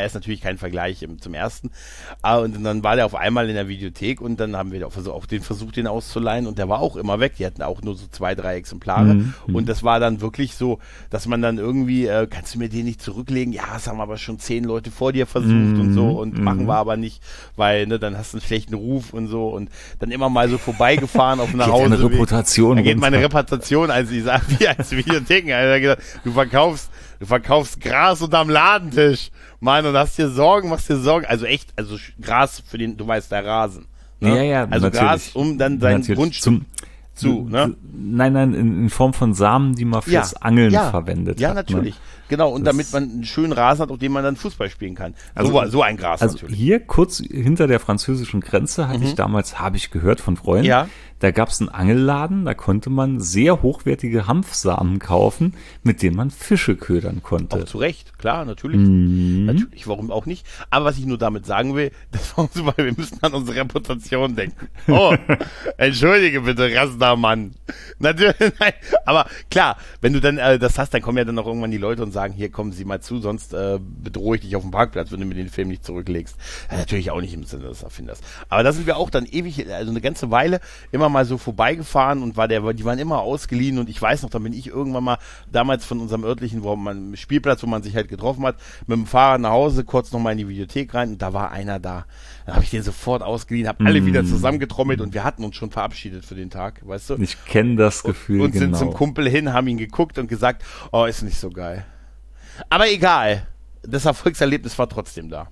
ist natürlich kein Vergleich zum ersten. Und dann war der auf einmal in der Videothek und dann haben wir auch den versucht, den auszuleihen und der war auch immer weg. Die hatten auch nur so 2, 3 Exemplare und das war dann wirklich so, dass man dann irgendwie, kannst du mir den nicht zurücklegen? Ja, das haben aber schon 10 Leute vor dir versucht und so und machen wir aber nicht, weil ne, dann hast du einen schlechten Ruf und so und dann immer mal so vorbeigefahren auf dem Nachhauseweg. Meine Reputation. Da geht meine Reputation, als ich sage, wie als Videotheken, gesagt, du verkaufst Gras unterm Ladentisch, Mann, und machst dir Sorgen. Also echt, also Gras für den, du weißt, der Rasen. Ne? Ja, also natürlich. Gras, um dann dein Grundstück ne? Nein, in Form von Samen, die man fürs Angeln verwendet hat. Ja, natürlich. Ne? Genau, und damit man einen schönen Rasen hat, auf dem man dann Fußball spielen kann. Also, so ein Gras natürlich. Hier kurz hinter der französischen Grenze habe ich gehört von Freunden, da gab es einen Angelladen, da konnte man sehr hochwertige Hanfsamen kaufen, mit denen man Fische ködern konnte. Auch zu Recht, klar, natürlich. Natürlich, warum auch nicht. Aber was ich nur damit sagen will, das war super, wir müssen an unsere Reputation denken. Oh, entschuldige bitte, Rastermann. Natürlich, nein, aber klar, wenn du dann das hast, dann kommen ja dann auch irgendwann die Leute und sagen, hier kommen Sie mal zu, sonst bedrohe ich dich auf dem Parkplatz, wenn du mir den Film nicht zurücklegst. Ja, natürlich auch nicht im Sinne des Erfinders. Aber da sind wir auch dann ewig, also eine ganze Weile immer mal so vorbeigefahren und die waren immer ausgeliehen und ich weiß noch, da bin ich irgendwann mal damals von unserem örtlichen Spielplatz, wo man sich halt getroffen hat, mit dem Fahrrad nach Hause, kurz nochmal in die Videothek rein und da war einer da. Dann habe ich den sofort ausgeliehen, habe alle wieder zusammengetrommelt und wir hatten uns schon verabschiedet für den Tag, weißt du? Ich kenne das Gefühl, und sind zum Kumpel hin, haben ihn geguckt und gesagt, oh, ist nicht so geil. Aber egal, das Erfolgserlebnis war trotzdem da.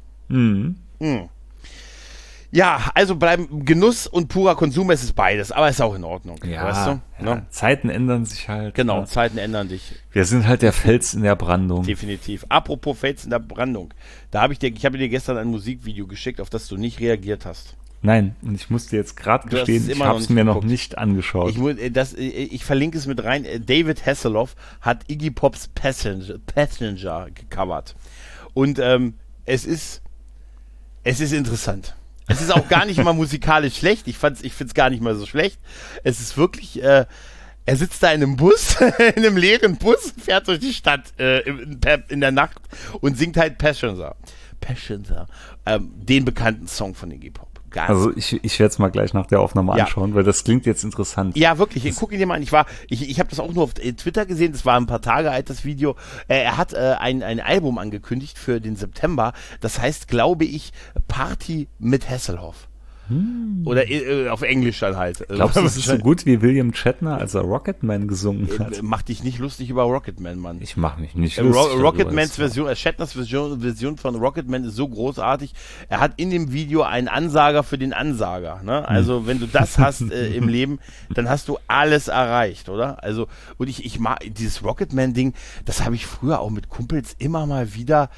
Ja, also bleiben Genuss und purer Konsum, es ist beides, aber es ist auch in Ordnung, weißt du? Ne? Zeiten ändern sich halt. Genau, Zeiten ändern sich. Wir sind halt der Fels in der Brandung. Definitiv. Apropos Fels in der Brandung, ich habe dir gestern ein Musikvideo geschickt, auf das du nicht reagiert hast. Nein, und ich musste jetzt gerade gestehen, ich habe es mir noch nicht angeschaut. Ich verlinke es mit rein. David Hasselhoff hat Iggy Pops Passenger gecovert. Und es ist interessant. Es ist auch gar nicht mal musikalisch schlecht. Ich finde es gar nicht mal so schlecht. Es ist wirklich, er sitzt da in einem Bus, in einem leeren Bus, fährt durch die Stadt in der Nacht und singt halt Passenger. Den bekannten Song von Iggy Pop. Also ich werde es mal gleich nach der Aufnahme anschauen, weil das klingt jetzt interessant. Ja, wirklich. Guck ihn dir mal an. Ich habe das auch nur auf Twitter gesehen. Das war ein paar Tage alt, das Video. Er hat ein Album angekündigt für den September. Das heißt, glaube ich, Party mit Hasselhoff. Oder auf Englisch dann halt. Glaubst du, das ist so gut wie William Shatner, als er Rocketman gesungen hat? Mach dich nicht lustig über Rocketman, Mann. Ich mach mich nicht lustig. Rocketmans Version, Shatners Version von Rocketman ist so großartig. Er hat in dem Video einen Ansager für den Ansager. Ne? Also wenn du das hast im Leben, dann hast du alles erreicht, oder? Also und ich mag dieses Rocketman-Ding, das habe ich früher auch mit Kumpels immer mal wieder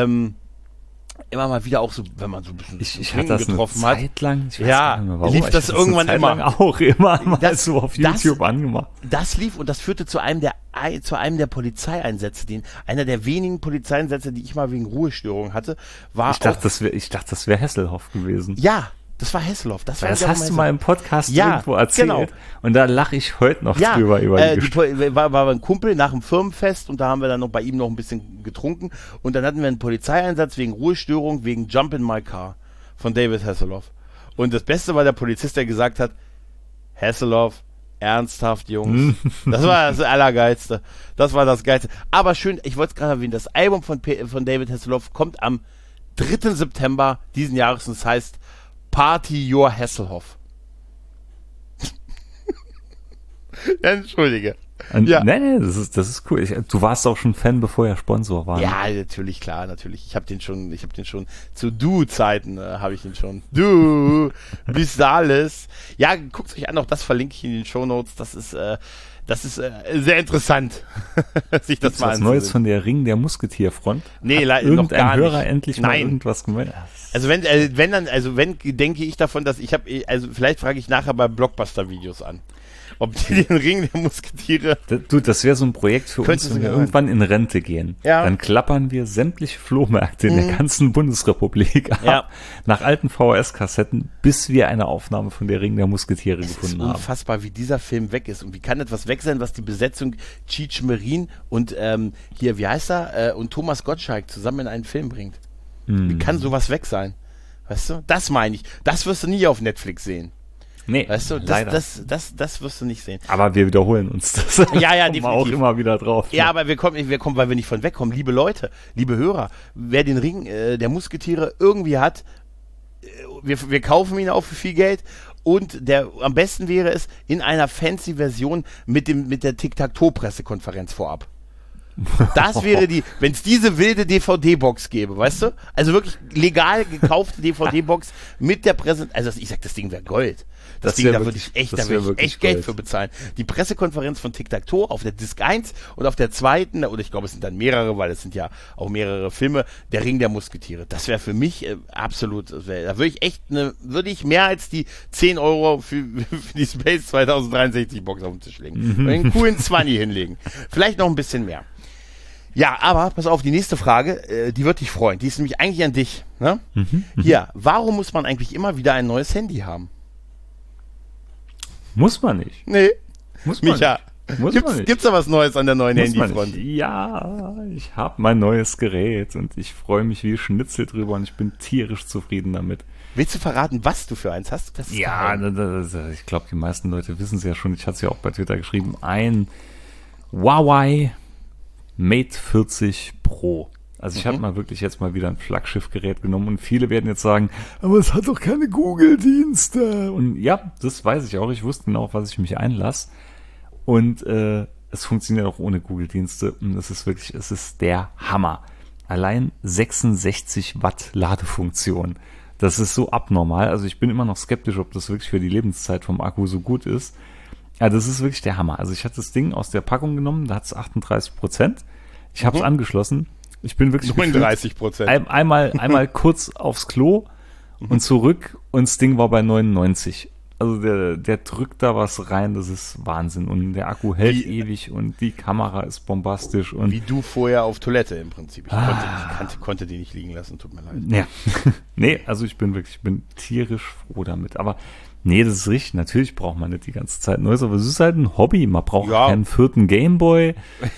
auch so, wenn man so ein bisschen ich hatte das getroffen eine Zeit lang, ich weiß gar nicht mehr, warum. Lief das irgendwann immer auch immer mal so auf YouTube angemacht. Das lief und das führte zu einem der Polizeieinsätze, einer der wenigen Polizeieinsätze, die ich mal wegen Ruhestörung hatte, war ich dachte, das wäre Hasselhoff gewesen. Ja, das war Hasselhoff. Das hast du mal im Podcast irgendwo erzählt. Genau. Und da lache ich heute noch drüber. War ein Kumpel nach dem Firmenfest und da haben wir dann noch bei ihm noch ein bisschen getrunken und dann hatten wir einen Polizeieinsatz wegen Ruhestörung, wegen Jump in My Car von David Hasselhoff. Und das Beste war der Polizist, der gesagt hat, Hasselhoff, ernsthaft, Jungs. Das war das Allergeilste. Das war das Geilste. Aber schön, ich wollte es gerade erwähnen, das Album von David Hasselhoff kommt am 3. September diesen Jahres und das heißt Party Your Hasselhoff. Entschuldige. Nee, das ist cool. Du warst auch schon Fan, bevor er Sponsor war. Ja, natürlich, klar, natürlich. Ich habe den schon zu Du-Zeiten habe ich ihn schon. Du bist alles. Ja, guckt euch an, auch das verlinke ich in den Shownotes. Das ist sehr interessant, sich das mal anzusehen. Was Neues von der Ring der Musketierfront? Nee, noch gar nicht. Hörer endlich mal irgendwas gemeint? Also wenn denke ich davon, dass vielleicht frage ich nachher bei Blockbuster-Videos an, ob die den Ring der Musketiere... Das wäre so ein Projekt für uns, wenn wir irgendwann in Rente gehen. Ja. Dann klappern wir sämtliche Flohmärkte in der ganzen Bundesrepublik ab, nach alten VHS-Kassetten, bis wir eine Aufnahme von der Ring der Musketiere gefunden haben. Es ist unfassbar, wie dieser Film weg ist. Und wie kann etwas weg sein, was die Besetzung Cheech Marin und hier, wie heißt er, und Thomas Gottschalk zusammen in einen Film bringt? Wie kann sowas weg sein? Weißt du? Das meine ich. Das wirst du nie auf Netflix sehen. Nee, Weißt du, leider. das wirst du nicht sehen. Aber wir wiederholen uns das. Ja, ja, Kommen wir auch definitiv. immer wieder drauf. Ja, aber wir kommen, weil wir nicht von wegkommen. Liebe Leute, liebe Hörer, wer den Ring der Musketiere irgendwie hat, wir kaufen ihn auch für viel Geld. Und am besten wäre es in einer fancy Version mit der Tic-Tac-Toe-Pressekonferenz vorab. Das wäre wenn es diese wilde DVD-Box gäbe, weißt du? Also wirklich legal gekaufte DVD-Box mit der Präsentation. Also ich sag, das Ding wäre Gold. Das Ding, da würde ich echt Geld für bezahlen. Die Pressekonferenz von Tic-Tac-Toe auf der Disc 1 und auf der zweiten, oder ich glaube, es sind dann mehrere, weil es sind ja auch mehrere Filme, der Ring der Musketiere. Das wäre für mich absolut, da würde ich echt würde ich mehr als die 10 Euro für die Space 2063 Box auf den Tisch legen. Und einen coolen 20 hinlegen. Vielleicht noch ein bisschen mehr. Ja, aber pass auf, die nächste Frage, die wird dich freuen. Die ist nämlich eigentlich an dich. Ne? Hier, warum muss man eigentlich immer wieder ein neues Handy haben? Muss man nicht. Nee. Muss man Micha, nicht. Gibt's da was Neues an der neuen Muss man Handyfront? nicht. Ja, ich habe mein neues Gerät und ich freue mich wie Schnitzel drüber und ich bin tierisch zufrieden damit. Willst du verraten, was du für eins hast? Das ist geheim. Ich glaube, die meisten Leute wissen es ja schon. Ich hatte es ja auch bei Twitter geschrieben. Ein Huawei Mate 40 Pro. Also ich habe jetzt mal wieder ein Flaggschiffgerät genommen und viele werden jetzt sagen, aber es hat doch keine Google-Dienste. Und ja, das weiß ich auch. Ich wusste genau, auf was ich mich einlasse. Und es funktioniert auch ohne Google-Dienste und es ist der Hammer. Allein 66 Watt Ladefunktion. Das ist so abnormal. Also ich bin immer noch skeptisch, ob das wirklich für die Lebenszeit vom Akku so gut ist. Ja, das ist wirklich der Hammer. Also ich hatte das Ding aus der Packung genommen, da hat es 38%. Ich habe es angeschlossen. Ich bin wirklich 39%. Einmal kurz aufs Klo und zurück und das Ding war bei 99. Also der drückt da was rein, das ist Wahnsinn. Und der Akku hält ewig und die Kamera ist bombastisch. Und wie du vorher auf Toilette im Prinzip. Ich konnte die nicht liegen lassen, tut mir leid. Ja. Nee, also ich bin tierisch froh damit. Aber nee, das ist richtig. Natürlich braucht man nicht die ganze Zeit Neues, aber es ist halt ein Hobby. Man braucht keinen 4. Gameboy.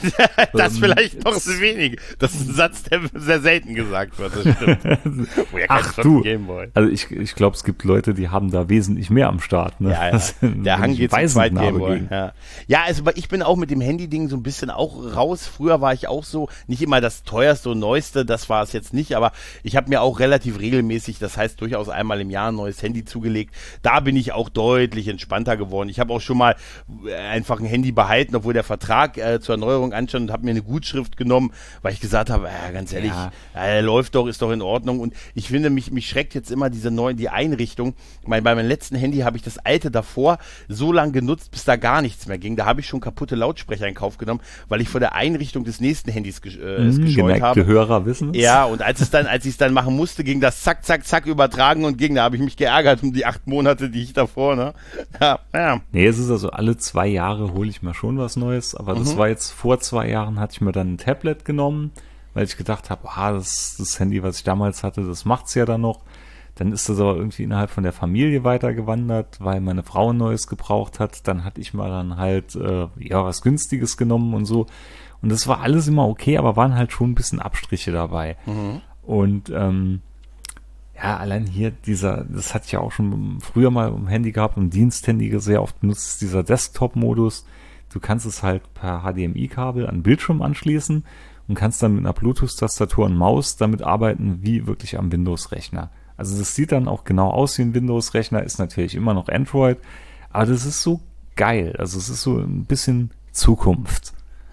Das vielleicht noch so wenig. Das ist ein Satz, der sehr selten gesagt wird. Das stimmt. Ach du, Gameboy. Also ich glaube, es gibt Leute, die haben da wesentlich mehr am Start. Ne? Ja. Der Hang geht zum zweiten Gameboy. Ja, also ich bin auch mit dem Handy-Ding so ein bisschen auch raus. Früher war ich auch so, nicht immer das teuerste und neueste, das war es jetzt nicht, aber ich habe mir auch relativ regelmäßig, das heißt durchaus einmal im Jahr ein neues Handy zugelegt. Da bin ich auch deutlich entspannter geworden. Ich habe auch schon mal einfach ein Handy behalten, obwohl der Vertrag zur Erneuerung anstand und habe mir eine Gutschrift genommen, weil ich gesagt habe, ganz ehrlich, läuft doch, ist doch in Ordnung. Und ich finde, mich schreckt jetzt immer die Einrichtung. Bei meinem letzten Handy habe ich das alte davor so lange genutzt, bis da gar nichts mehr ging. Da habe ich schon kaputte Lautsprecher in Kauf genommen, weil ich vor der Einrichtung des nächsten Handys gescheut habe. Hörer wissen es. Ja, und als ich es dann machen musste, ging das zack, zack, zack übertragen und da habe ich mich geärgert um die 8 Monate, die ich davor, ne? Ja. Nee, es ist also alle 2 Jahre hole ich mir schon was Neues, aber das war jetzt vor 2 Jahren, hatte ich mir dann ein Tablet genommen, weil ich gedacht habe, das Handy, was ich damals hatte, das macht's ja dann noch. Dann ist das aber irgendwie innerhalb von der Familie weitergewandert, weil meine Frau ein neues gebraucht hat. Dann hatte ich mal dann halt was Günstiges genommen und so. Und das war alles immer okay, aber waren halt schon ein bisschen Abstriche dabei. Und allein hier das hatte ich ja auch schon früher mal im Handy gehabt, im Diensthandy sehr oft benutzt, dieser Desktop-Modus. Du kannst es halt per HDMI-Kabel an den Bildschirm anschließen und kannst dann mit einer Bluetooth-Tastatur und Maus damit arbeiten, wie wirklich am Windows-Rechner. Also das sieht dann auch genau aus wie ein Windows-Rechner, ist natürlich immer noch Android, aber das ist so geil. Also es ist so ein bisschen Zukunft.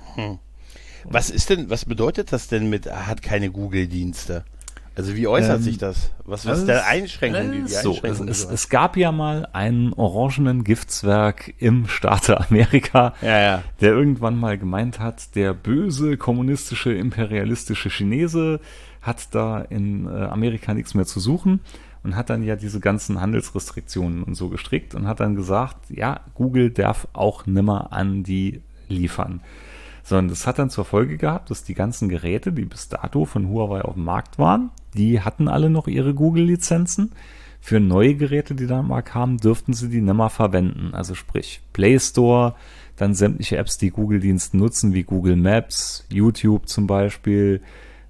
Was bedeutet das denn hat keine Google-Dienste? Also wie äußert sich das? Was ist der Einschränkung? Es gab ja mal einen orangenen Giftswerk im Staate Amerika, der irgendwann mal gemeint hat, der böse kommunistische, imperialistische Chinese hat da in Amerika nichts mehr zu suchen und hat dann ja diese ganzen Handelsrestriktionen und so gestrickt und hat dann gesagt, ja, Google darf auch nimmer an die liefern. Sondern das hat dann zur Folge gehabt, dass die ganzen Geräte, die bis dato von Huawei auf dem Markt waren, die hatten alle noch ihre Google-Lizenzen. Für neue Geräte, die dann mal kamen, dürften sie die nimmer verwenden. Also sprich Play Store, dann sämtliche Apps, die Google-Dienste nutzen, wie Google Maps, YouTube zum Beispiel,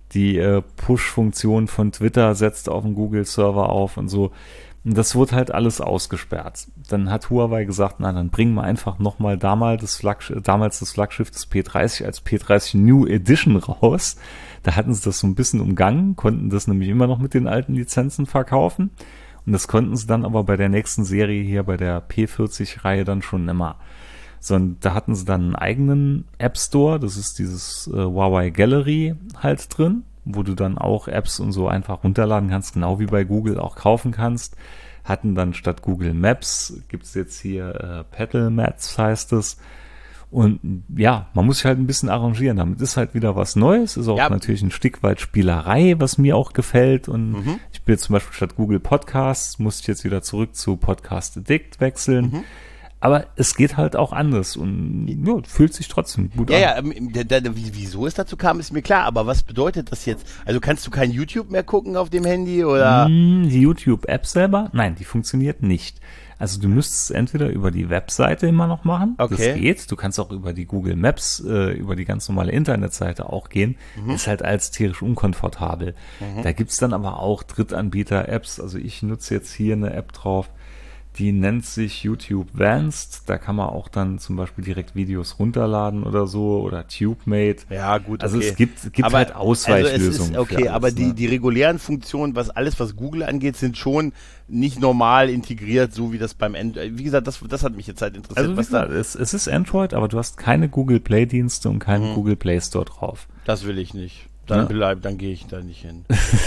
Die Push-Funktion von Twitter setzt auf den Google-Server auf und so. Und das wurde halt alles ausgesperrt. Dann hat Huawei gesagt, na, dann bringen wir einfach nochmal damals das Flaggschiff des P30 als P30 New Edition raus. Da hatten sie das so ein bisschen umgangen, konnten das nämlich immer noch mit den alten Lizenzen verkaufen. Und das konnten sie dann aber bei der nächsten Serie hier, bei der P40-Reihe dann schon immer. So, und da hatten sie dann einen eigenen App Store, das ist dieses Huawei Gallery halt drin, wo du dann auch Apps und so einfach runterladen kannst, genau wie bei Google auch kaufen kannst. Hatten dann statt Google Maps, gibt's jetzt hier Petal Maps heißt es. Und ja, man muss sich halt ein bisschen arrangieren. Damit ist halt wieder was Neues, ist auch natürlich ein Stück weit Spielerei, was mir auch gefällt. Und ich bin jetzt zum Beispiel statt Google Podcasts, musste ich jetzt wieder zurück zu Podcast Addict wechseln. Aber es geht halt auch anders und ja, fühlt sich trotzdem gut an. Ja, wieso es dazu kam, ist mir klar. Aber was bedeutet das jetzt? Also kannst du kein YouTube mehr gucken auf dem Handy oder? Die YouTube-App selber? Nein, die funktioniert nicht. Also du müsstest es entweder über die Webseite immer noch machen. Okay. Das geht. Du kannst auch über die Google Maps, über die ganz normale Internetseite auch gehen. Ist halt als tierisch unkomfortabel. Da gibt's dann aber auch Drittanbieter-Apps. Also ich nutze jetzt hier eine App drauf. Die nennt sich YouTube Vanced. Da kann man auch dann zum Beispiel direkt Videos runterladen oder so oder TubeMate. Ja, gut, also okay. es gibt aber, halt Ausweichlösungen. Also okay, alles, aber die regulären Funktionen, was Google angeht, sind schon nicht normal integriert, so wie das beim Android. Wie gesagt, das hat mich jetzt halt interessiert. Also wie gesagt, es ist Android, aber du hast keine Google Play Dienste und keinen Google Play Store drauf. Das will ich nicht. Dann gehe ich da nicht hin.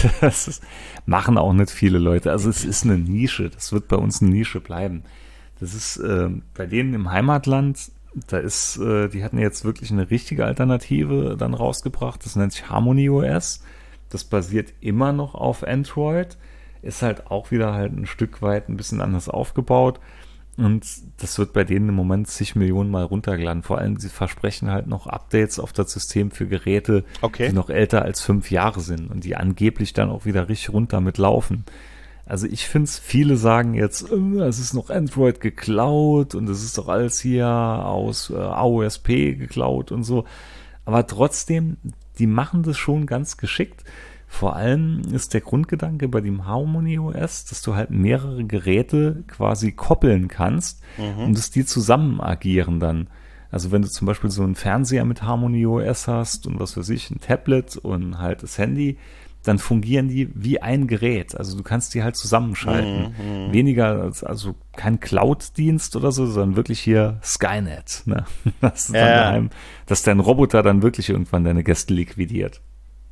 Machen auch nicht viele Leute. Also es ist eine Nische. Das wird bei uns eine Nische bleiben. Das ist bei denen im Heimatland, die hatten jetzt wirklich eine richtige Alternative dann rausgebracht. Das nennt sich Harmony OS. Das basiert immer noch auf Android. Ist halt auch wieder halt ein Stück weit ein bisschen anders aufgebaut. Und das wird bei denen im Moment zig Millionen Mal runtergeladen. Vor allem, sie versprechen halt noch Updates auf das System für Geräte, die noch älter als 5 Jahre sind und die angeblich dann auch wieder richtig rund damit laufen. Also ich finde es, viele sagen jetzt, es ist noch Android geklaut und es ist doch alles hier aus AOSP geklaut und so. Aber trotzdem, die machen das schon ganz geschickt. Vor allem ist der Grundgedanke bei dem Harmony OS, dass du halt mehrere Geräte quasi koppeln kannst und dass die zusammen agieren dann. Also wenn du zum Beispiel so einen Fernseher mit Harmony OS hast und was weiß ich, ein Tablet und halt das Handy, dann fungieren die wie ein Gerät. Also du kannst die halt zusammenschalten. Weniger, also kein Cloud-Dienst oder so, sondern wirklich hier Skynet. Ne? Das ist dann daheim, dass dein Roboter dann wirklich irgendwann deine Gäste liquidiert.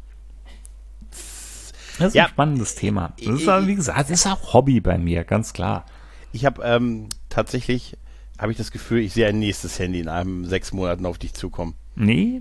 Das ist ein spannendes Thema. Das ist aber, wie gesagt, das ist auch Hobby bei mir, ganz klar. Ich habe tatsächlich, habe ich das Gefühl, ich sehe ein nächstes Handy in einem 6 Monaten auf dich zukommen. Nee.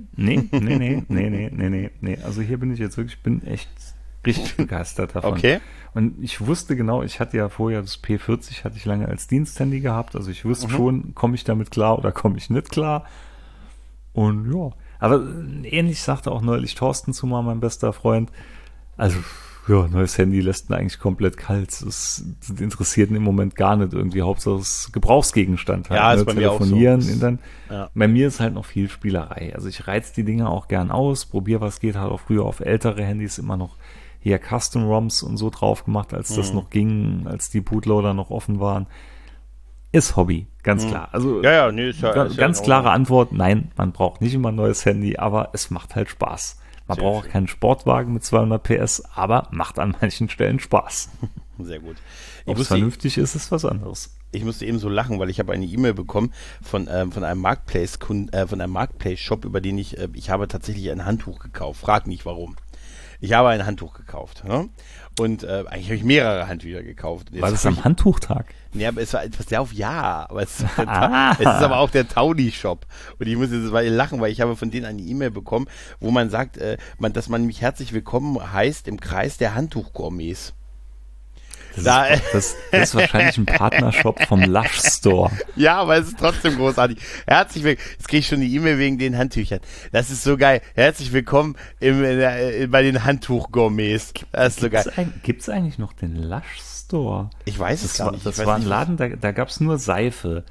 Also hier bin ich jetzt wirklich, bin echt richtig begeistert davon. Okay. Und ich wusste genau, ich hatte ja vorher das P40, hatte ich lange als Diensthandy gehabt. Also ich wusste schon, komme ich damit klar oder komme ich nicht klar. Und ja, aber ähnlich sagte auch neulich Thorsten zu mal, mein bester Freund. Also, ja, neues Handy lässt ihn eigentlich komplett kalt. Das interessiert ihn im Moment gar nicht irgendwie. Hauptsache es Gebrauchsgegenstand halt. Ja, ist bei mir auch so. Telefonieren. Ja. Bei mir ist halt noch viel Spielerei. Also ich reiz die Dinge auch gern aus, probiere was geht, halt auch früher auf ältere Handys immer noch hier Custom-ROMs und so drauf gemacht, als das noch ging, als die Bootloader noch offen waren. Ist Hobby, ganz klar. Also ganz klare Antwort, nein, man braucht nicht immer ein neues Handy, aber es macht halt Spaß. Man braucht keinen Sportwagen mit 200 PS, aber macht an manchen Stellen Spaß. Sehr gut. Ob es vernünftig ist, ist was anderes. Ich musste eben so lachen, weil ich habe eine E-Mail bekommen von einem Marketplace-Shop, über den ich habe tatsächlich ein Handtuch gekauft. Frag nicht warum. Ich habe ein Handtuch gekauft. Ne? Und eigentlich habe ich mehrere Handtücher gekauft. War das am Handtuchtag? Nee, aber es war etwas sehr auf Ja. Aber es ist aber auch der Taudi-Shop. Und ich muss jetzt lachen, weil ich habe von denen eine E-Mail bekommen, wo man sagt, dass man mich herzlich willkommen heißt im Kreis der Handtuchgourmets. Das ist wahrscheinlich ein Partnershop vom Lush Store. Ja, aber es ist trotzdem großartig. Herzlich willkommen. Jetzt kriege ich schon die E-Mail wegen den Handtüchern. Das ist so geil. Herzlich willkommen bei den Handtuchgourmets. Das ist so geil. Gibt's eigentlich noch den Lush Store? Ich weiß es gar nicht. Das war ein Laden, da gab's nur Seife.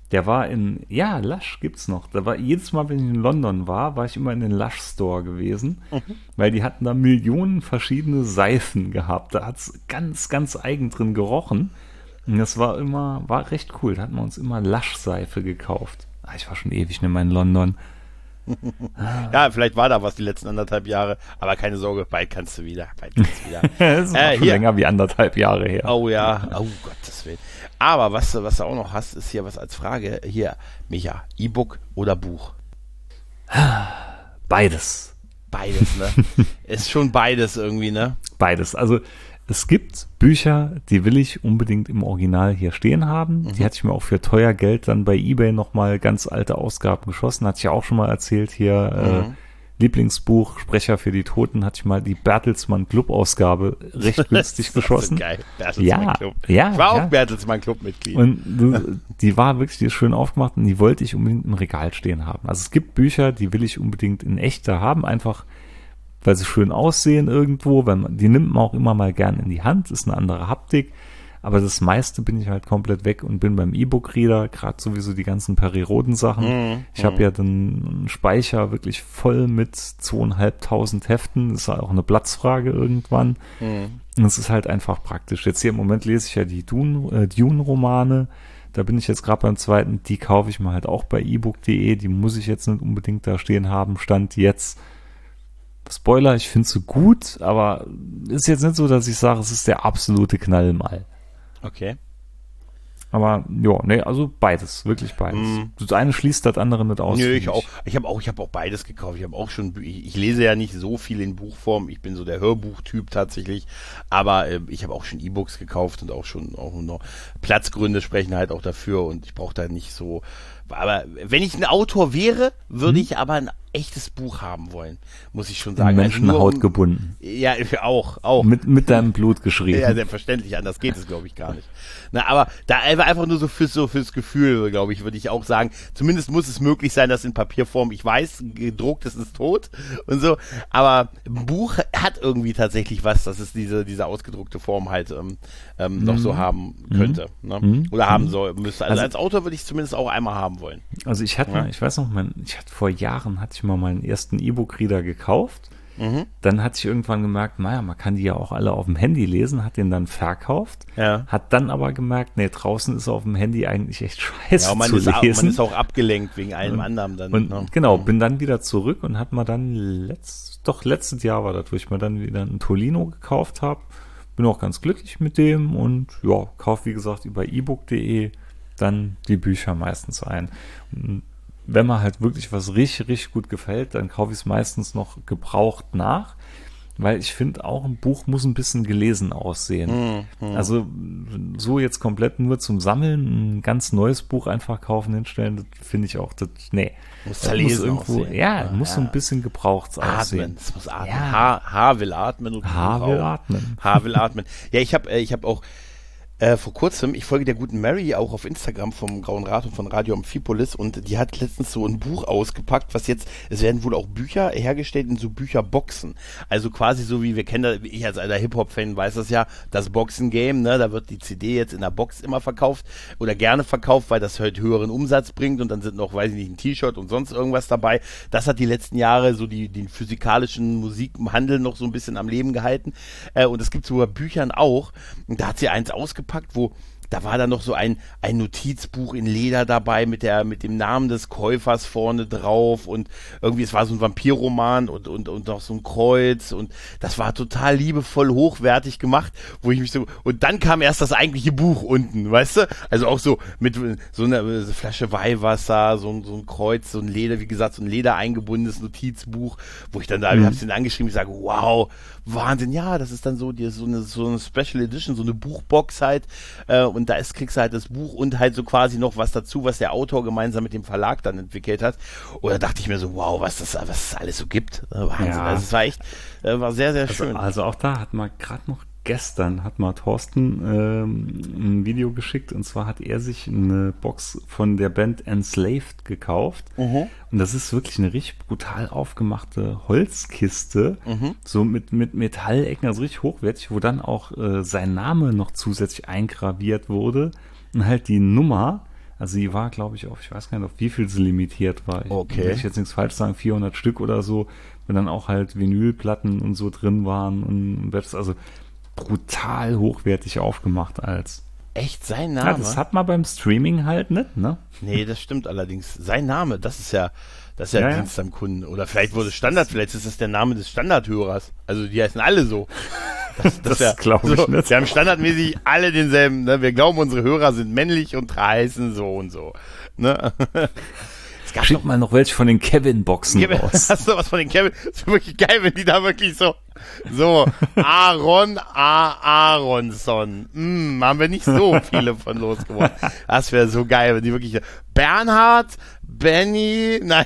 Der war Lush gibt's noch. Da war jedes Mal, wenn ich in London war ich immer in den Lush Store gewesen, weil die hatten da Millionen verschiedene Seifen gehabt. Da hat's ganz, ganz eigen drin gerochen. Und das war recht cool. Da hatten wir uns immer Lush-Seife gekauft. Ich war schon ewig nicht mehr in London. Ja, vielleicht war da was die letzten 1,5 Jahre, aber keine Sorge, bald kannst du wieder. Das ist schon länger wie 1,5 Jahre her. Oh ja, oh Gottes Willen. Aber was du auch noch hast, ist hier was als Frage. Hier, Micha, E-Book oder Buch? Beides. Beides, ne? Ist schon beides irgendwie, ne? Beides. Also es gibt Bücher, die will ich unbedingt im Original hier stehen haben. Die hatte ich mir auch für teuer Geld dann bei eBay nochmal ganz alte Ausgaben geschossen. Hatte ich ja auch schon mal erzählt hier. Lieblingsbuch, Sprecher für die Toten, hatte ich mal die Bertelsmann Club-Ausgabe recht günstig geschossen. So geil, Bertelsmann Club. Ja, ich war auch Bertelsmann Club-Mitglied. Und die ist schön aufgemacht und die wollte ich unbedingt im Regal stehen haben. Also es gibt Bücher, die will ich unbedingt in echter haben, einfach weil sie schön aussehen irgendwo, die nimmt man auch immer mal gern in die Hand, ist eine andere Haptik. Aber das meiste bin ich halt komplett weg und bin beim E-Book-Reader, gerade sowieso die ganzen Peri-Roden-Sachen. Ich habe ja dann einen Speicher wirklich voll mit 2.500 Heften. Das ist auch eine Platzfrage irgendwann. Und es ist halt einfach praktisch. Jetzt hier im Moment lese ich ja die Dune-Romane. Da bin ich jetzt gerade beim zweiten. Die kaufe ich mir halt auch bei ebook.de. Die muss ich jetzt nicht unbedingt da stehen haben. Stand jetzt. Spoiler, ich finde sie gut, aber ist jetzt nicht so, dass ich sage, es ist der absolute Knall im All. Okay. Aber, also beides, wirklich beides. Das eine schließt das andere nicht aus. Nö, ich auch. Ich habe auch beides gekauft. Ich habe auch schon, ich lese ja nicht so viel in Buchform. Ich bin so der Hörbuchtyp tatsächlich. Aber ich habe auch schon E-Books gekauft und auch noch Platzgründe sprechen halt auch dafür und ich brauche da nicht so. Aber wenn ich ein Autor wäre, würde ich aber ein echtes Buch haben wollen, muss ich schon sagen. Menschenhaut gebunden. Ja, auch. Mit deinem Blut geschrieben. Ja, selbstverständlich. Anders geht es, glaube ich, gar nicht. Na, aber da einfach nur so fürs Gefühl, glaube ich, würde ich auch sagen, zumindest muss es möglich sein, dass in Papierform, ich weiß, gedruckt ist tot und so, aber ein Buch hat irgendwie tatsächlich was, dass es diese ausgedruckte Form halt noch so haben könnte. Ne? Oder haben müsste. Also als Autor würde ich es zumindest auch einmal haben wollen. Also ich hatte vor Jahren hatte ich mal meinen ersten E-Book-Reader gekauft. Dann hatte ich irgendwann gemerkt, man kann die ja auch alle auf dem Handy lesen, hat den dann verkauft, hat dann aber gemerkt, nee, draußen ist auf dem Handy eigentlich echt scheiße zu lesen. Man ist auch abgelenkt wegen allem anderen dann. Und genau, bin dann wieder zurück und hat mir dann letztes Jahr war das, wo ich mir dann wieder einen Tolino gekauft habe. Bin auch ganz glücklich mit dem und kaufe wie gesagt über ebook.de dann die Bücher meistens ein. Und wenn mir halt wirklich was richtig, richtig gut gefällt, dann kaufe ich es meistens noch gebraucht nach, weil ich finde auch, ein Buch muss ein bisschen gelesen aussehen. Also so jetzt komplett nur zum Sammeln, ein ganz neues Buch einfach kaufen, hinstellen, das finde ich auch, muss zerlesen aussehen. Muss so ein bisschen gebraucht aussehen. Es muss atmen. Haar will atmen. Haar will atmen. Ja, ich hab auch vor kurzem, ich folge der guten Mary auch auf Instagram vom Grauen Rat und von Radio Amphipolis und die hat letztens so ein Buch ausgepackt, es werden wohl auch Bücher hergestellt in so Bücherboxen. Also quasi so wie wir kennen, ich als alter Hip-Hop-Fan weiß das ja, das Boxen-Game, ne, da wird die CD jetzt in der Box immer verkauft oder gerne verkauft, weil das halt höheren Umsatz bringt und dann sind noch, weiß ich nicht, ein T-Shirt und sonst irgendwas dabei. Das hat die letzten Jahre so den physikalischen Musikhandel noch so ein bisschen am Leben gehalten und es gibt so bei Büchern auch und da hat sie eins ausgepackt, da war dann noch so ein Notizbuch in Leder dabei mit dem Namen des Käufers vorne drauf und irgendwie, es war so ein Vampirroman und noch so ein Kreuz und das war total liebevoll hochwertig gemacht, wo ich mich und dann kam erst das eigentliche Buch unten, weißt du? Also auch so mit so einer Flasche Weihwasser, so ein Kreuz, so ein Leder, wie gesagt, so ein Leder eingebundenes Notizbuch, wo ich dann da, hab's den angeschrieben, ich sage, wow, Wahnsinn, ja, das ist dann so eine Special Edition, so eine Buchbox halt, und da kriegst du halt das Buch und halt so quasi noch was dazu, was der Autor gemeinsam mit dem Verlag dann entwickelt hat. Und da dachte ich mir so, wow, was es alles so gibt. Wahnsinn. Ja. Also es war echt, war sehr, sehr schön. Also auch da hat man gerade noch gestern Thorsten ein Video geschickt und zwar hat er sich eine Box von der Band Enslaved gekauft und das ist wirklich eine richtig brutal aufgemachte Holzkiste, so mit Metallecken, also richtig hochwertig, wo dann auch sein Name noch zusätzlich eingraviert wurde und halt die Nummer, Also die war, glaube ich, auf, ich weiß gar nicht, auf wie viel sie limitiert war. Okay. Will ich jetzt nichts falsch sagen, 400 Stück oder so, wenn dann auch halt Vinylplatten und so drin waren und also brutal hochwertig aufgemacht als. Echt sein Ja, Name? das hat man beim Streaming halt nicht, ne? Nee, das stimmt allerdings. Sein Name, das ist ja Ja, Dienst am Kunden. Oder vielleicht wurde Standard, vielleicht ist das der Name des Standardhörers. Also die heißen alle so. Das glaube ich nicht. Wir haben standardmäßig alle denselben, ne? Wir glauben, unsere Hörer sind männlich und heißen so und so. Ne? Es gab Schick mal noch welche von den Kevin-Boxen raus. Hast du was von den Kevin? Das ist wirklich geil, wenn die da wirklich so Aronson. Haben wir nicht so viele von losgeworden. Das wäre so geil, wenn die wirklich Bernhard, Benny, nein,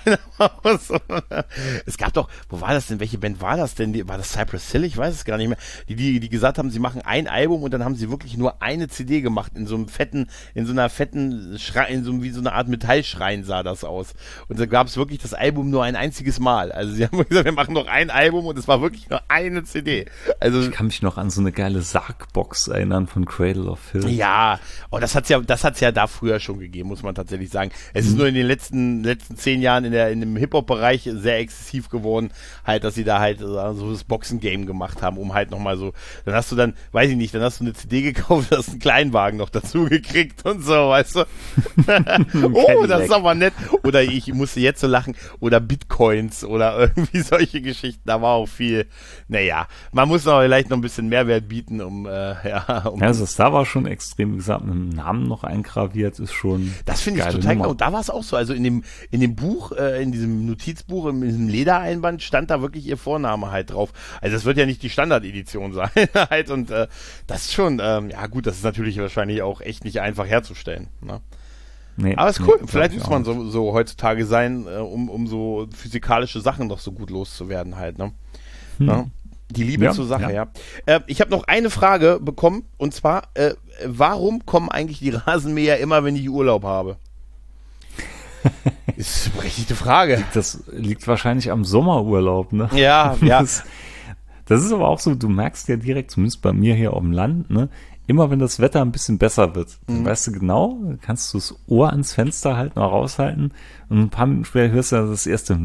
es gab doch, wo war das denn, welche Band war das denn? War das Cypress Hill? Ich weiß es gar nicht mehr. Die gesagt haben, sie machen ein Album und dann haben sie wirklich nur eine CD gemacht, in so einer fetten Schrein, wie so eine Art Metallschrein sah das aus. Und da gab es wirklich das Album nur ein einziges Mal. Also sie haben gesagt, wir machen noch ein Album und es war wirklich nur eine CD. Also Ich kann mich noch an so eine geile Sargbox erinnern von Cradle of Filth. ja, das hat's ja da früher schon gegeben, muss man tatsächlich sagen. Es ist nur in den letzten 10 Jahren in dem Hip-Hop-Bereich sehr exzessiv geworden, halt, dass sie da halt so das Boxen-Game gemacht haben, um halt nochmal so, dann hast du dann, weiß ich nicht, dann hast du eine CD gekauft, hast einen Kleinwagen noch dazu gekriegt und so, weißt du? Oh, das ist aber nett. Oder ich musste jetzt so lachen, oder Bitcoins oder irgendwie solche Geschichten, da war auch viel, naja, man muss noch vielleicht noch ein bisschen Mehrwert bieten, Also das war schon extrem, wie gesagt, mit dem Namen noch eingraviert, ist schon. Das finde ich total geil. Und da war es auch so. Also in dem Buch, in diesem Notizbuch, in diesem Ledereinband stand da wirklich ihr Vorname halt drauf. Also das wird ja nicht die Standardedition sein halt. Und das ist schon, ja gut, das ist natürlich wahrscheinlich auch echt nicht einfach herzustellen. Ne? Nee, Aber ist cool. nee, Vielleicht muss man so heutzutage sein, um so physikalische Sachen noch so gut loszuwerden halt. Ne? Ja? Die Liebe zur Sache, ja. Ich habe noch eine Frage bekommen, und zwar, warum kommen eigentlich die Rasenmäher immer, wenn ich Urlaub habe? Ist eine berechtigte Frage. Das liegt wahrscheinlich am Sommerurlaub, ne? Ja. Das ist aber auch so, du merkst ja direkt, zumindest bei mir hier auf dem Land, ne, immer wenn das Wetter ein bisschen besser wird, dann weißt du genau, kannst du das Ohr ans Fenster halten oder raushalten und ein paar Minuten später hörst du das erste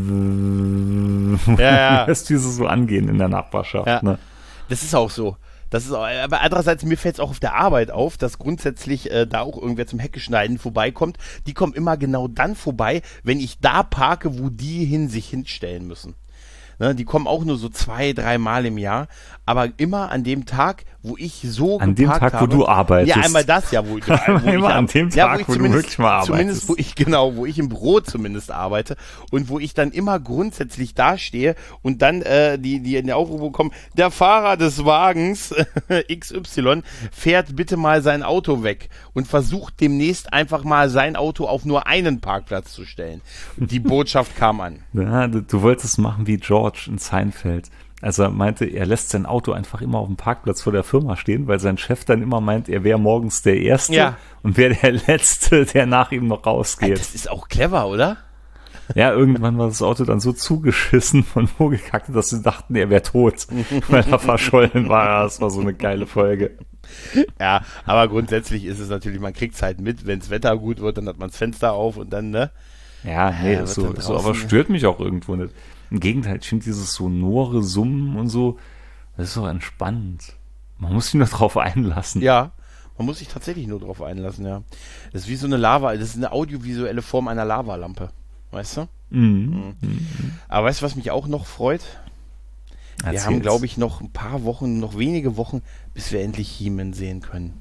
hörst du so angehen in der Nachbarschaft. Ja. Ne? Das ist auch so. Aber andererseits, mir fällt es auch auf der Arbeit auf, dass grundsätzlich da auch irgendwer zum Heckeschneiden vorbeikommt. Die kommen immer genau dann vorbei, wenn ich da parke, wo die sich hinstellen müssen. Ne, die kommen auch nur so 2-3 Mal im Jahr, aber immer an dem Tag, wo ich so an dem Tag, habe, wo du arbeitest. Ja, einmal das, ja, wo ich an dem Tag, wo du wirklich mal arbeitest. Zumindest, wo ich im Büro zumindest arbeite und wo ich dann immer grundsätzlich dastehe und dann die in der Aufrufung kommen, der Fahrer des Wagens XY fährt bitte mal sein Auto weg und versucht demnächst einfach mal sein Auto auf nur einen Parkplatz zu stellen. Und die Botschaft kam an. Ja, du wolltest machen wie George in Seinfeld. Also er meinte, er lässt sein Auto einfach immer auf dem Parkplatz vor der Firma stehen, weil sein Chef dann immer meint, er wäre morgens der Erste und wäre der Letzte, der nach ihm noch rausgeht. Das ist auch clever, oder? Ja, irgendwann war das Auto dann so zugeschissen von wo gekackt, dass sie dachten, er wäre tot, weil er verschollen war. Das war so eine geile Folge. Ja, aber grundsätzlich ist es natürlich, man kriegt es halt mit, wenn das Wetter gut wird, dann hat man das Fenster auf und dann, ne? Ja, nee, so, aber stört mich auch irgendwo nicht. Im Gegenteil, ich finde dieses sonore Summen und so, das ist so entspannt. Man muss sich nur drauf einlassen. Ja, man muss sich tatsächlich nur drauf einlassen, ja. Das ist wie so eine das ist eine audiovisuelle Form einer Lavalampe, weißt du? Mhm. Aber weißt du, was mich auch noch freut? Wir haben, glaube ich, noch wenige Wochen, bis wir endlich He-Man sehen können.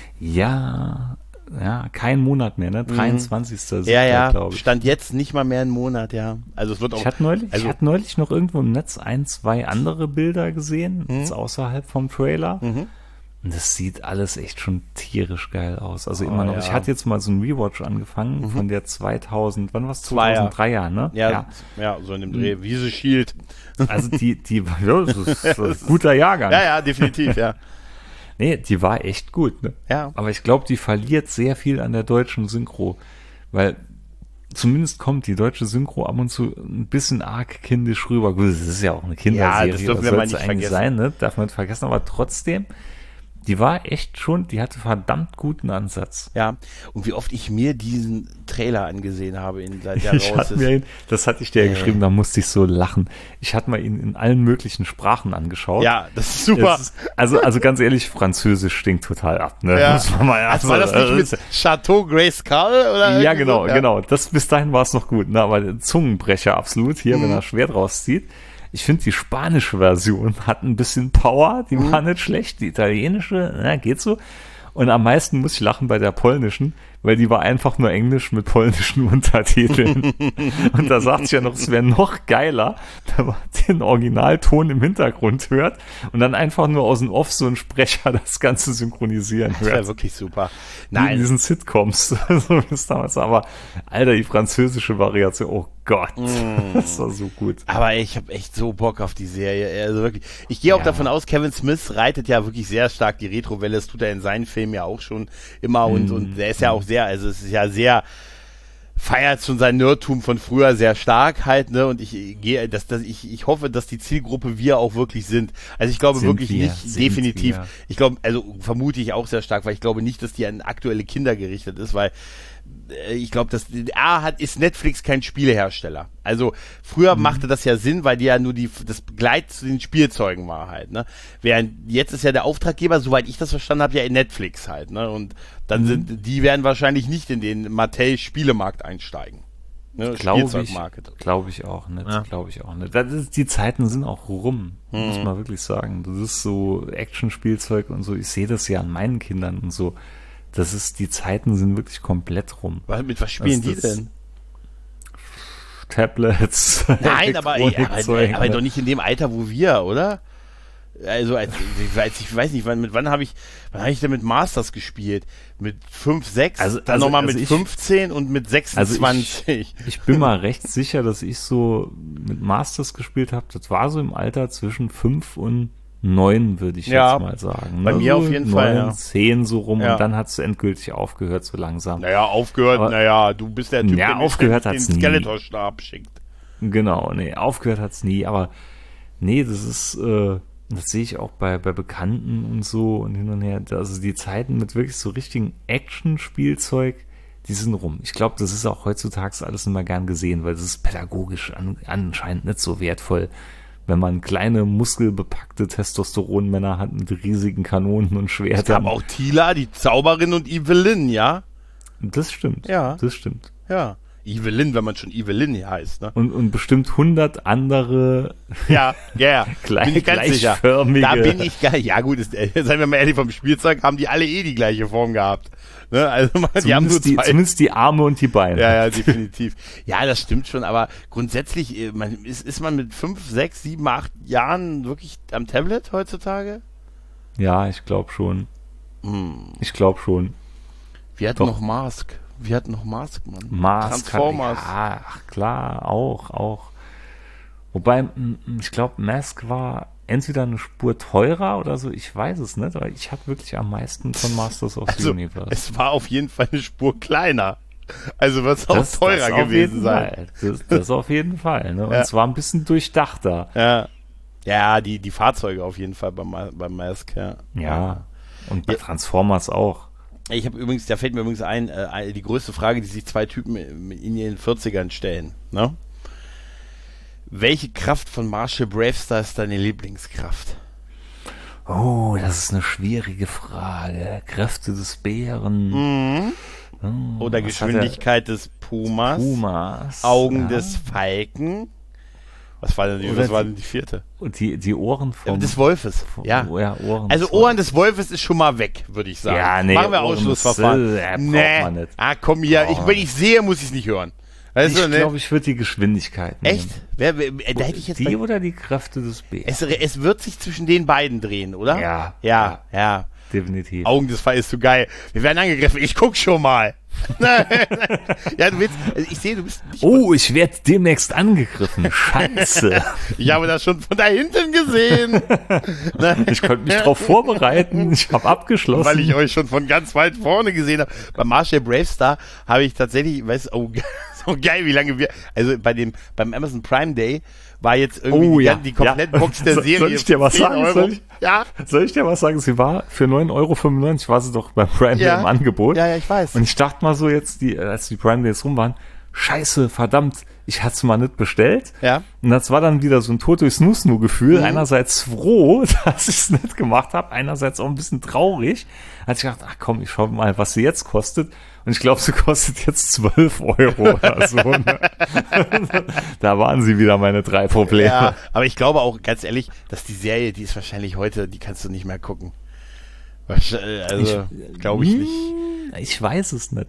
Ja, kein Monat mehr, ne? 23. Ja, glaube ich. Stand jetzt nicht mal mehr einen Monat, ja. Also es wird auch. Ich hatte neulich noch irgendwo im Netz 1-2 andere Bilder gesehen, jetzt außerhalb vom Trailer. Und das sieht alles echt schon tierisch geil aus. Also immer noch. Ja. Ich hatte jetzt mal so einen Rewatch angefangen von der 2000, wann war es? 2003er, ne? Ja, so in dem Dreh. Wie sie schielt. Also das ist ein guter Jahrgang. Ja, definitiv, ja. Nee, die war echt gut, ne? Ja. Aber ich glaube, die verliert sehr viel an der deutschen Synchro, weil zumindest kommt die deutsche Synchro ab und zu ein bisschen arg kindisch rüber. Gut, das ist ja auch eine Kinderserie. Ja, das dürfen wir mal nicht vergessen sein, ne? Darf man nicht vergessen, aber trotzdem, Die war echt schon, die hatte verdammt guten Ansatz. Ja, und wie oft ich mir diesen Trailer angesehen habe, seit der raus ist. Das hatte ich dir ja geschrieben, da musste ich so lachen. Ich hatte mal ihn in allen möglichen Sprachen angeschaut. Ja, das ist super. Also ganz ehrlich, Französisch stinkt total ab. Ne? Ja. Muss man mal war das nicht mit Chateau Grayskull? Oder ja, genau, so? genau. Bis dahin war es noch gut. Ne? Aber der Zungenbrecher absolut hier, wenn er Schwert rauszieht. Ich finde, die spanische Version hat ein bisschen Power, die war nicht schlecht. Die italienische, geht so. Und am meisten muss ich lachen bei der polnischen, weil die war einfach nur Englisch mit polnischen Untertiteln. Und da sagt ich ja noch, es wäre noch geiler, wenn man den Originalton im Hintergrund hört und dann einfach nur aus dem Off so ein Sprecher das Ganze synchronisieren hört. Das wäre wirklich super. Nein. In diesen Sitcoms, so wie es damals war. Aber, Alter, die französische Variation, oh Gott, das war so gut. Aber ich habe echt so Bock auf die Serie. Also wirklich. Ich gehe auch davon aus, Kevin Smith reitet ja wirklich sehr stark die Retrowelle. Das tut er in seinen Filmen ja auch schon immer und der ist ja auch sehr, also es ist ja sehr, feiert schon sein Nerdtum von früher sehr stark halt, ne, und ich hoffe, dass die Zielgruppe wir auch wirklich sind. Also ich glaube wirklich nicht, definitiv. Ich glaube, also vermute ich auch sehr stark, weil ich glaube nicht, dass die an aktuelle Kinder gerichtet ist, weil ich glaube, ist Netflix kein Spielehersteller. Also früher machte das ja Sinn, weil die ja nur das Begleit zu den Spielzeugen war halt, ne? Während jetzt ist ja der Auftraggeber, soweit ich das verstanden habe, ja in Netflix halt, ne? Und dann die werden wahrscheinlich nicht in den Mattel-Spielemarkt einsteigen. Ne? Glaube ich auch nicht. Ja. Glaube ich auch nicht. Die Zeiten sind auch rum, muss man wirklich sagen. Das ist so Action-Spielzeug und so. Ich sehe das ja an meinen Kindern und so. Die Zeiten sind wirklich komplett rum. Mit was spielen die denn? Tablets. Nein, aber doch nicht in dem Alter, wo wir, oder? Also, ich weiß nicht, wann habe ich denn mit Masters gespielt? Mit 5, 6, dann nochmal mit 15 und mit 26. Ich bin mal recht sicher, dass ich so mit Masters gespielt habe. Das war so im Alter zwischen 5 und 9, würde ich jetzt mal sagen. Bei mir auf jeden Fall, 9, 10 so rum und dann hat es endgültig aufgehört, so langsam. Du bist der Typ, der den Skeletor-Stab schickt. Genau, aufgehört hat's nie, aber das ist, das sehe ich auch bei Bekannten und so und hin und her. Also die Zeiten mit wirklich so richtigen Action-Spielzeug, die sind rum. Ich glaube, das ist auch heutzutage alles nicht mehr gern gesehen, weil das ist pädagogisch anscheinend nicht so wertvoll, wenn man kleine, muskelbepackte Testosteronmänner hat mit riesigen Kanonen und Schwertern. Es gab auch Tila, die Zauberin und Evelyn, ja? Das stimmt. Ja. Das stimmt. Ja. Evelyn, wenn man schon Evelyn hier heißt, ne? Und bestimmt 100 andere gleichförmige. Da bin ich geil. Ja gut, seien wir mal ehrlich, vom Spielzeug haben die alle die gleiche Form gehabt. Ne? Also die haben nur zwei. Zumindest die Arme und die Beine. Ja, definitiv. Ja, das stimmt schon, aber grundsätzlich, ist man mit 5, 6, 7, 8 Jahren wirklich am Tablet heutzutage? Ja, ich glaube schon. Ich glaube schon. Wir hatten noch Mask, Mann. Transformers. Ja, klar, auch. Wobei, ich glaube, Mask war entweder eine Spur teurer oder so, ich weiß es nicht, aber ich hatte wirklich am meisten von Masters of the Universe. Es war auf jeden Fall eine Spur kleiner. Also wird es auch teurer gewesen sein. Das auf jeden Fall. Ne? Und es war ein bisschen durchdachter. Ja, die Fahrzeuge auf jeden Fall beim Mask. Ja, und bei Transformers auch. Da fällt mir übrigens ein, die größte Frage, die sich zwei Typen in ihren 40ern stellen. Ne? Welche Kraft von Marshall Bravestar ist deine Lieblingskraft? Oh, das ist eine schwierige Frage. Kräfte des Bären. Oder Geschwindigkeit des Pumas. Augen des Falken. Was war denn die vierte? Und die Ohren des Wolfes. Ohren also Ohren des Wolfes ist schon mal weg, würde ich sagen. Ja, machen wir Ausschlussverfahren. Braucht man nicht. Komm hier. Wenn ich sehe, muss ich es nicht hören. Weißt ich glaube, ich würde die Geschwindigkeit nehmen. Echt? Da hätte ich jetzt die oder die Kräfte des Bären? Es wird sich zwischen den beiden drehen, oder? Ja. Definitiv. Augen des Falls ist so geil. Wir werden angegriffen. Ich guck schon mal. Ja, du willst. Also ich sehe, du bist. Ich werde demnächst angegriffen. Scheiße. Ich habe das schon von da hinten gesehen. Ich konnte mich darauf vorbereiten. Ich habe abgeschlossen. Weil ich euch schon von ganz weit vorne gesehen habe. Bei Marshall Bravestar habe ich tatsächlich, so geil, wie lange also beim Amazon Prime Day war jetzt irgendwie die Komplettbox der Serie. Soll ich dir was sagen? Soll ich dir was sagen? Sie war für 9,95 € war sie doch beim Prime Day im Angebot. Ja, ich weiß. Und ich dachte mal so jetzt, als die Prime Days rum waren, scheiße, verdammt, ich hatte es mal nicht bestellt. Ja. Und das war dann wieder so ein Toto-Snus-Nu-Gefühl. Einerseits froh, dass ich es nicht gemacht habe, einerseits auch ein bisschen traurig. Da hatte ich gedacht, ach komm, ich schau mal, was sie jetzt kostet. Und ich glaube, sie kostet jetzt 12 € oder so. Ne? Da waren sie wieder meine 3 Probleme. Ja, aber ich glaube auch, ganz ehrlich, dass die Serie, die ist wahrscheinlich heute, die kannst du nicht mehr gucken. Also, glaube ich nicht. Ich weiß es nicht.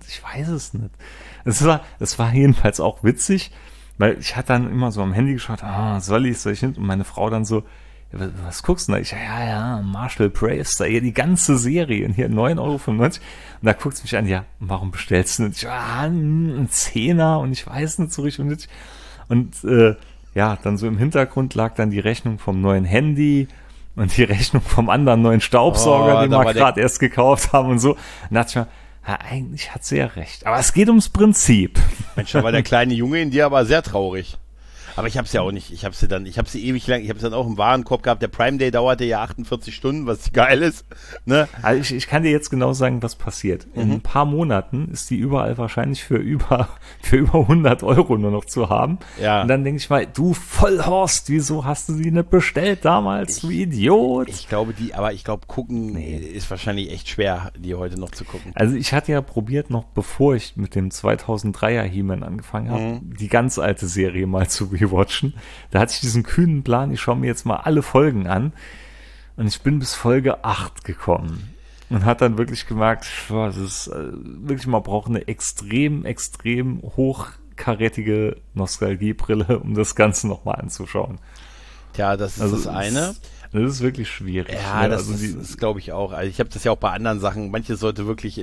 Es war jedenfalls auch witzig, weil ich hatte dann immer so am Handy geschaut, soll ich nicht? Und meine Frau dann so, was guckst du da? Ich, ja, Marshall Braves, da hier die ganze Serie und hier 9,95 €. Und da guckt sie mich an, ja, warum bestellst du nicht? Ich, ein Zehner und ich weiß nicht so richtig. Und dann so im Hintergrund lag dann die Rechnung vom neuen Handy und die Rechnung vom anderen neuen Staubsauger, den wir gerade erst gekauft haben und so. Und da dachte ich mir, ja, eigentlich hat sie ja recht. Aber es geht ums Prinzip. Mensch, da war der kleine Junge in dir aber sehr traurig. Aber ich hab's ja auch nicht. Ich habe sie ewig lang, ich habe es dann auch im Warenkorb gehabt. Der Prime Day dauerte ja 48 Stunden, was geil ist. Ne? Also ich kann dir jetzt genau sagen, was passiert. In ein paar Monaten ist die überall wahrscheinlich für über 100 € nur noch zu haben. Ja. Und dann denke ich mal, du Vollhorst, wieso hast du sie nicht bestellt damals, du Idiot? Ich glaube, gucken ist wahrscheinlich echt schwer, die heute noch zu gucken. Also ich hatte ja probiert, noch bevor ich mit dem 2003er He-Man angefangen habe, die ganz alte Serie mal zu rewatchen. Da hatte ich diesen kühnen Plan, ich schaue mir jetzt mal alle Folgen an. Und ich bin bis Folge 8 gekommen. Und hat dann wirklich gemerkt, das ist wirklich, man braucht eine extrem, extrem hochkarätige Nostalgiebrille, um das Ganze nochmal anzuschauen. Tja, das ist das eine. Das ist wirklich schwierig. Ja, das glaube ich auch. Also ich habe das ja auch bei anderen Sachen. Manches sollte wirklich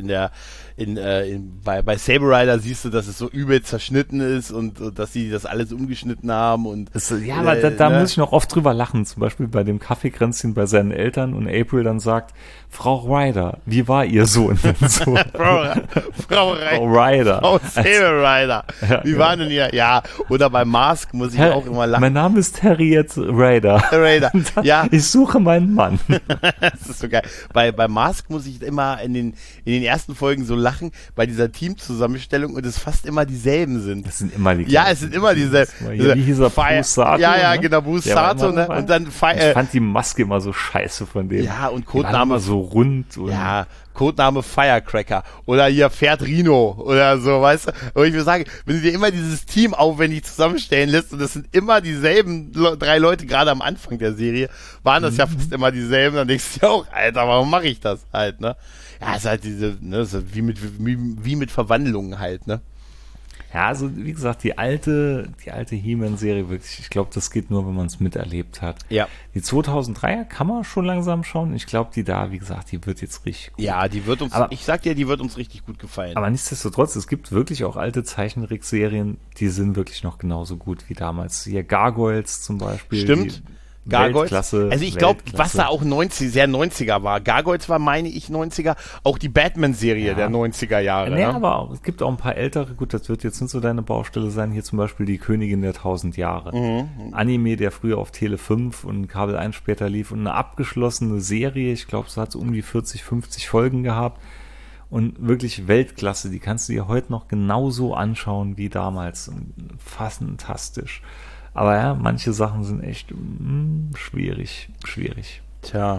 bei Saber Rider siehst du, dass es so übel zerschnitten ist und dass sie das alles umgeschnitten haben und aber da muss ich noch oft drüber lachen. Zum Beispiel bei dem Kaffeekränzchen bei seinen Eltern und April dann sagt, Frau Ryder, wie war ihr Sohn denn so? Frau Ryder. Frau Saber Rider. Wie war denn ihr? Ja, oder bei Mask muss ich auch immer lachen. Mein Name ist Harriet Ryder. Ja. Ich suche meinen Mann. Das ist so geil. Bei Mask muss ich immer in den ersten Folgen so lachen, bei dieser Teamzusammenstellung und es fast immer dieselben sind. Das sind immer die Ja, es sind immer dieselben. Wie hieß er? Bruce Sato? Ja, genau, Bruce Sato. Ne? Und dann ich fand die Maske immer so scheiße von dem. Ja, und Codename so rund. Und Codename Firecracker oder hier Pferd Rino oder so, weißt du? Und ich würde sagen, wenn du dir immer dieses Team aufwendig zusammenstellen lässt und das sind immer dieselben 3 Leute, gerade am Anfang der Serie, waren das ja fast immer dieselben, dann denkst du dir auch, Alter, warum mache ich das halt, ne? Ja, ist halt ist halt wie mit Verwandlungen halt, ne? Ja, also wie gesagt, die alte He-Man-Serie wirklich, ich glaube, das geht nur, wenn man es miterlebt hat. Ja. Die 2003er kann man schon langsam schauen. Ich glaube, wie gesagt, die wird jetzt richtig gut. Ja, die wird uns richtig gut gefallen. Aber nichtsdestotrotz, es gibt wirklich auch alte Zeichentrickserien, die sind wirklich noch genauso gut wie damals. Hier Gargoyles zum Beispiel. Stimmt. Gargoyles. Weltklasse. Also ich glaube, was da auch sehr 90er war. Gargoyles war, meine ich, 90er. Auch die Batman-Serie der 90er Jahre. Nee, aber auch, es gibt auch ein paar ältere. Gut, das wird jetzt nicht so deine Baustelle sein. Hier zum Beispiel die Königin der 1000 Jahre. Ein Anime, der früher auf Tele 5 und Kabel 1 später lief. Und eine abgeschlossene Serie. Ich glaube, es hat so um die 40, 50 Folgen gehabt. Und wirklich Weltklasse. Die kannst du dir heute noch genauso anschauen wie damals. Fantastisch. Aber ja, manche Sachen sind echt schwierig. Tja,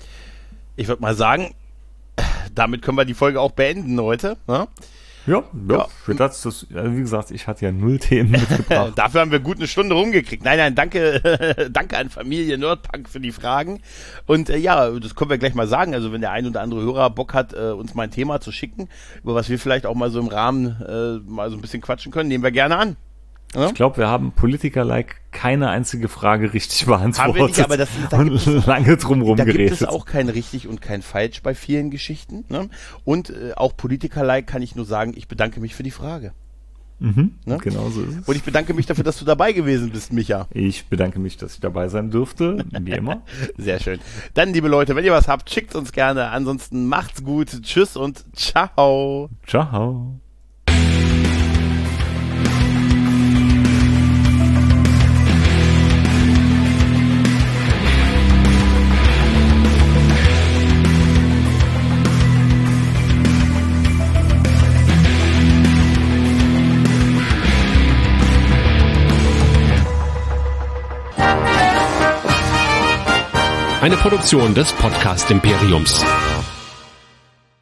ich würde mal sagen, damit können wir die Folge auch beenden heute. Ne? Ja. Für das, wie gesagt, ich hatte ja 0 Themen mitgebracht. Dafür haben wir gut eine Stunde rumgekriegt. Nein, danke an Familie Nerdpunk für die Fragen. Und das können wir gleich mal sagen. Also wenn der ein oder andere Hörer Bock hat, uns mal ein Thema zu schicken, über was wir vielleicht auch mal so im Rahmen mal so ein bisschen quatschen können, nehmen wir gerne an. Ja? Ich glaube, wir haben Politiker-like keine einzige Frage richtig beantwortet. Haben wir nicht, aber und lange drum da geredet. gibt es auch kein richtig und kein falsch bei vielen Geschichten. Ne? Und auch Politiker-like kann ich nur sagen, ich bedanke mich für die Frage. Ne? Genau so ist es. Und ich bedanke mich dafür, dass du dabei gewesen bist, Micha. Ich bedanke mich, dass ich dabei sein durfte, wie immer. Sehr schön. Dann, liebe Leute, wenn ihr was habt, schickt uns gerne. Ansonsten macht's gut. Tschüss und ciao. Ciao. eine Produktion des Podcast Imperiums.